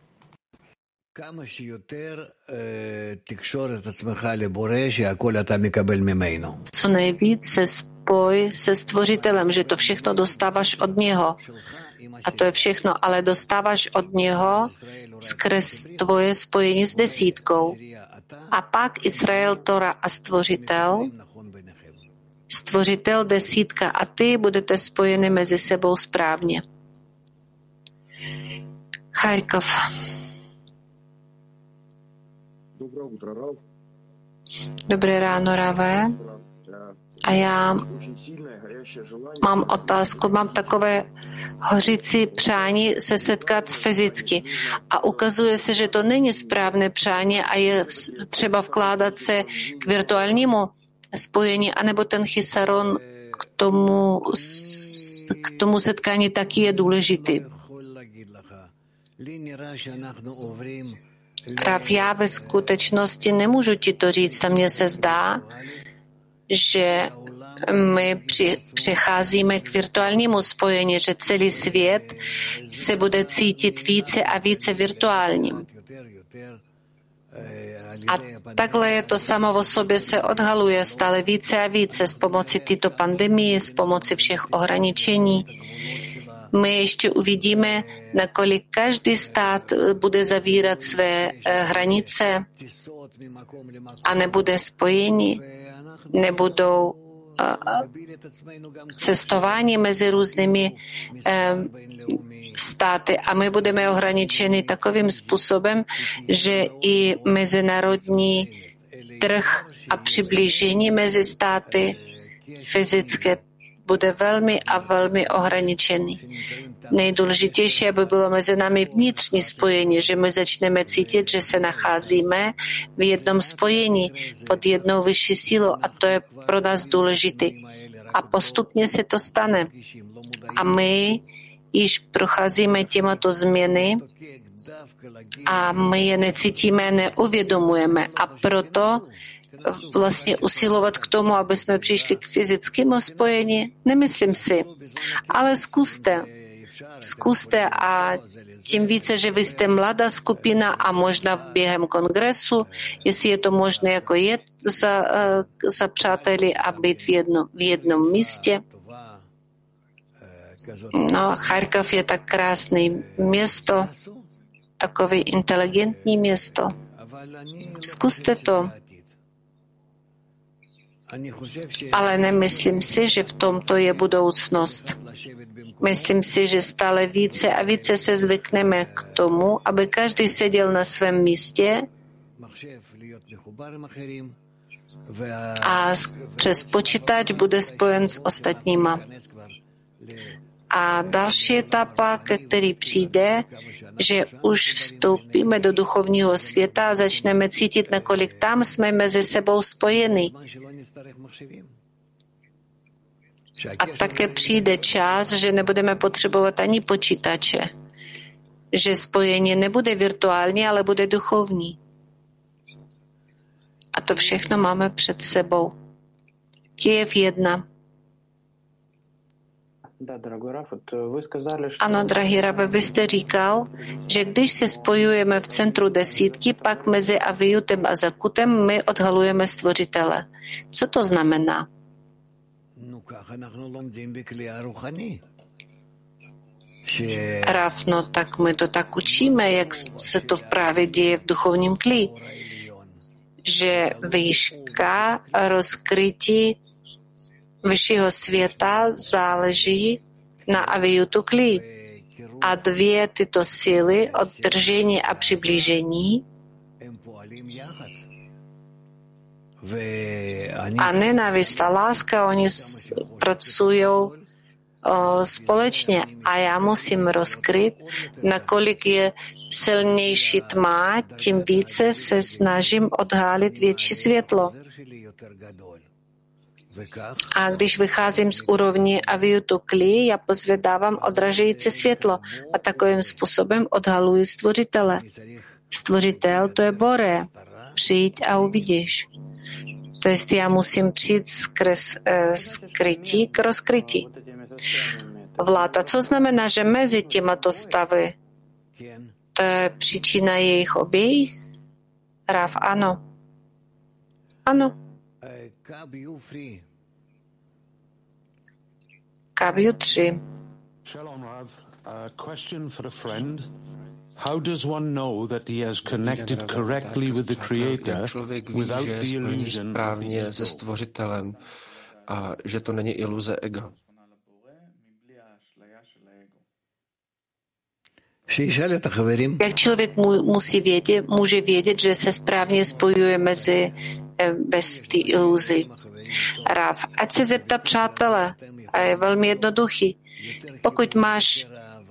Co nejvíc se spoj se Stvořitelem, že to všechno dostáváš od něho. A to je všechno, ale dostáváš od něho skrz tvoje spojení s desítkou. A pak Izrael, Tora a Stvořitel, desítka a ty budete spojeni mezi sebou správně. Charkov. Dobré ráno, Rave. A já mám otázku, mám takové hořící přání se setkat fyzicky. A ukazuje se, že to není správné přání a je třeba vkládat se k virtuálnímu spojení, anebo ten chisaron k tomu setkání taky je důležitý. Rav, já ve skutečnosti nemůžu ti to říct, a mně se zdá, že my přecházíme k virtuálnímu spojení, že celý svět se bude cítit více a více virtuálním. A takhle je to samo o sobě se odhaluje stále více a více s pomocí této pandemie, s pomocí všech ohraničení. My ještě uvidíme, nakolik každý stát bude zavírat své hranice a nebude spojení, nebudou cestování mezi různými státy a my budeme ohraničeni takovým způsobem, že i mezinárodní trh a přiblížení mezi státy fyzické bude velmi a velmi ohraničený. Nejdůležitější, aby bylo mezi námi vnitřní spojení, že my začneme cítit, že se nacházíme v jednom spojení pod jednou vyšší sílou a to je pro nás důležité. A postupně se to stane. A my již procházíme těmato změny a my je necítíme, neuvědomujeme. A proto vlastně usilovat k tomu, aby jsme přišli k fyzickému spojení? Nemyslím si. Ale zkuste a tím více, že vy jste mladá skupina a možná během kongresu, jestli je to možné jako jet za přáteli a být v jednom místě. No, Charkov je tak krásné město, takové inteligentní město. Zkuste to. Ale nemyslím si, že v tomto je budoucnost. Myslím si, že stále více a více se zvykneme k tomu, aby každý seděl na svém místě a přes počítač bude spojen s ostatníma. A další etapa, ke který přijde, že už vstoupíme do duchovního světa a začneme cítit, nakolik tam jsme mezi sebou spojeni. A také přijde čas, že nebudeme potřebovat ani počítače. Že spojení nebude virtuální, ale bude duchovní. A to všechno máme před sebou. Kyjev 1. Ano, drahý Rave, vy jste říkal, že když se spojujeme v centru desítky, pak mezi Avijutem a Zakutem my odhalujeme Stvořitele. Co to znamená? Rav, no tak my to tak učíme, jak se to právě děje v duchovním kli. Že výška rozkrytí vyššího světa záleží na Avijutu kli. A dvě tyto síly, odtržení a přiblížení, a nenávist a láska, oni pracují společně. A já musím rozkryt, nakolik je silnější tma, tím více se snažím odhalit větší světlo. A když vycházím z úrovně Avijutu kli, já pozvedávám odražející světlo a takovým způsobem odhaluji Stvořitele. Stvořitel, to je Boré. Přijď a uvidíš. To jest já musím přijít skrytí k rozkrytí. Vláda, co znamená, že mezi těmato stavy to je příčina jejich obějích? Rav, ano. Ano. Kabiu 3. Shalom, Rav. A question for a friend. How does one know that he has connected correctly with the Creator without the illusion správně se Stvořitelem a že to není iluze ega? Jak člověk může vědět, že se správně spojuje bez té iluzy? Rav, ať se zeptá přátelé, a je velmi jednoduchý. Pokud máš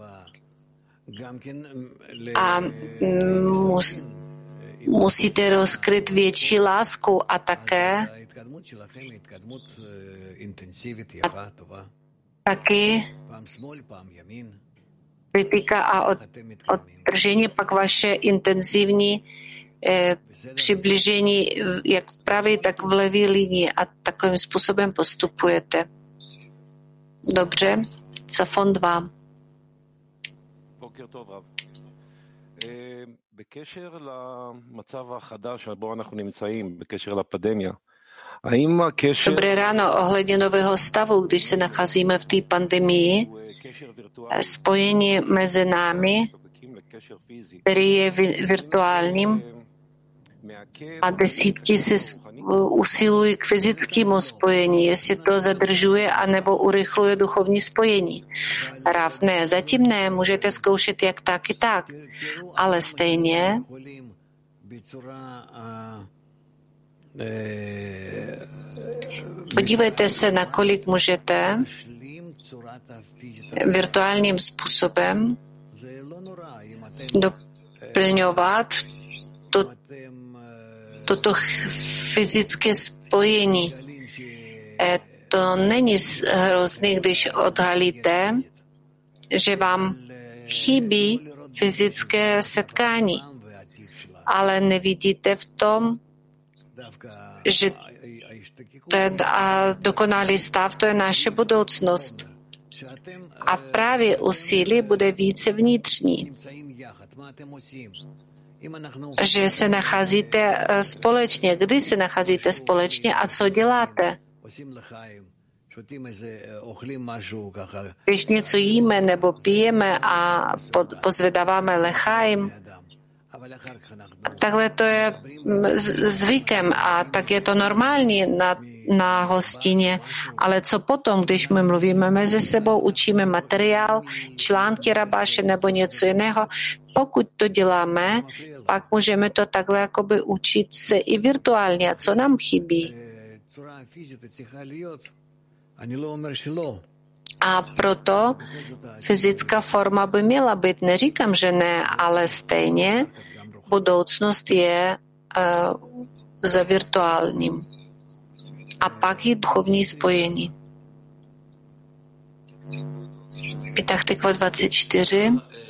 a musíte rozkryt větší lásku a také taky kritika a odtržení, pak vaše intenzivní přiblížení jak v pravé, tak v levé linii a takovým způsobem postupujete. Dobře, Safon 2. בקשר למצב החדש שבו אנחנו נמצאים, בקשר לפנדמיה, Dobré ráno, ohledně nového stavu, když se nacházíme v té pandemii, spojení mezi námi, který je virtuálním, a desítky se usilují k fyzickému spojení, jestli to zadržuje anebo urychluje duchovní spojení. Rav, ne, zatím ne, můžete zkoušet jak tak i tak, ale stejně podívejte se, nakolik můžete virtuálním způsobem doplňovat toto fyzické spojení. To není hrozný, když odhalíte, že vám chybí fyzické setkání, ale nevidíte v tom, že ten dokonalý stav, to je naše budoucnost. A právě úsilí bude více vnitřní. Že se nacházíte společně. Kdy se nacházíte společně a co děláte? Když něco jíme nebo pijeme a pozvedáváme lechaim, takhle to je zvykem a tak je to normální na hostině. Ale co potom, když my mluvíme mezi sebou, učíme materiál, články rabáše nebo něco jiného, pokud to děláme, pak můžeme to takhle jakoby učit se i virtuálně. A co nám chybí? A proto fyzická forma by měla být. Neříkám, že ne, ale stejně budoucnost je za virtuálním. A pak je duchovní spojení. Pitach Tikva 24.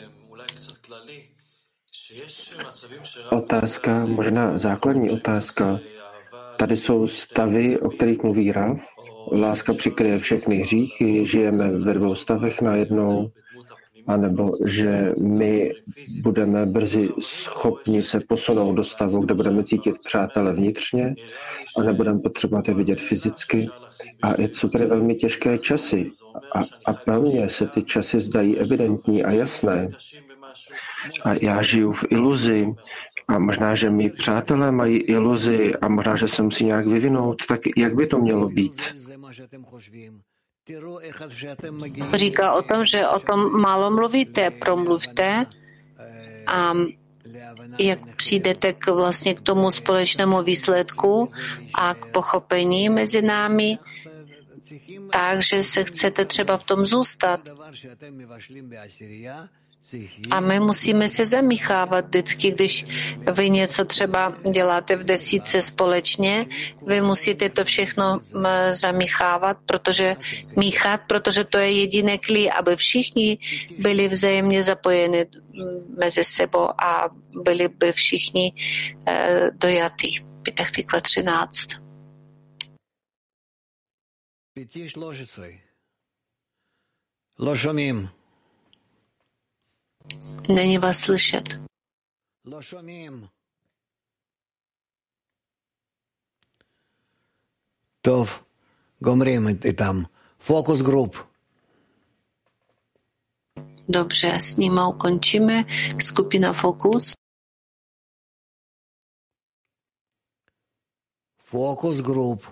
Otázka, možná základní otázka. Tady jsou stavy, o kterých mluví Rav. Láska přikryje všechny hříchy, žijeme ve dvou stavech najednou, anebo že my budeme brzy schopni se posunout do stavu, kde budeme cítit přátele vnitřně a nebudeme potřebovat je vidět fyzicky. A jsou tady velmi těžké časy. A pro mě se ty časy zdají evidentní a jasné. A já žiju v iluzi a možná, že mý přátelé mají iluzi a možná, že se musí nějak vyvinout. Tak jak by to mělo být? Říká o tom, že o tom málo mluvíte, promluvte a jak přijdete vlastně k tomu společnému výsledku a k pochopení mezi námi, takže se chcete třeba v tom zůstat. A my musíme se zamíchávat vždycky, když vy něco třeba děláte v desítce společně, vy musíte to všechno zamíchávat, protože to je jediné klí, aby všichni byli vzájemně zapojeni mezi sebou a byli by všichni dojatí. Pitach Tikva 13. Není vás slyšet. Tov, gomrim tam. Focus group. Dobře, s ním ukončíme. Skupina Focus. Focus group.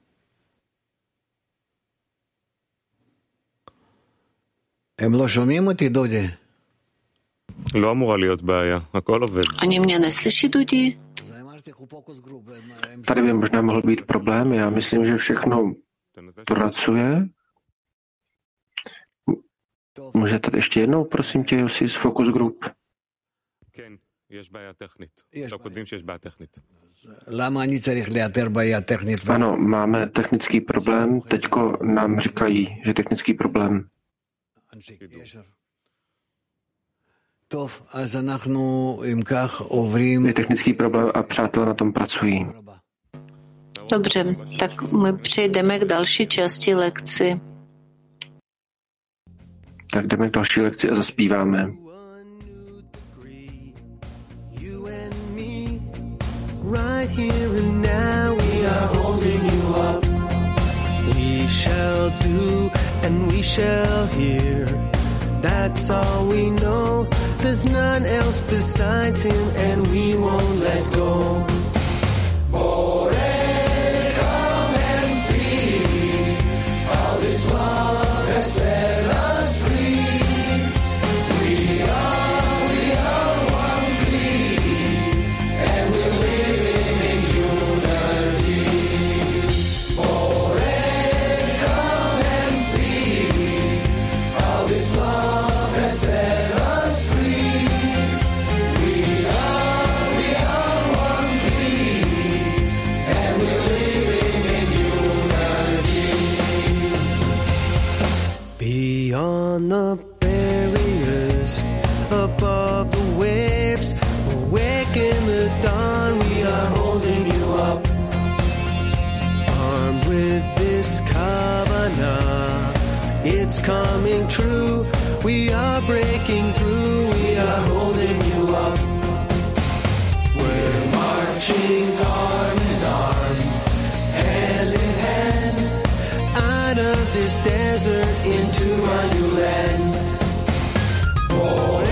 הם לא שומעים אותי, דודי? לא אמורה להיות בעיה, הכל עובד. Oni mě neslyší, Dudi? Tady by možná mohl být problém. Já myslím, že všechno pracuje. Můžete ještě jednou, prosím tě, Josi, z Focus Group? Ano, máme technický problém. Teďko nám říkají, že technický problém. Je technický problém a přátelé na tom pracují. Dobře, tak my přejdeme k další části lekci. Tak jdeme k další lekci a zaspíváme. Right here and now we are holding you up. We shall do and we shall hear. That's all we know. There's none else besides him and we won't let go. Bore, come and see how this love has set us free. We are one plea and we're living in unity. Bore, come and see how this love has set us free. We are one plea. it's coming true. We are breaking through, we are holding you up. We're marching arm in arm, hand in hand, out of this desert into a new land.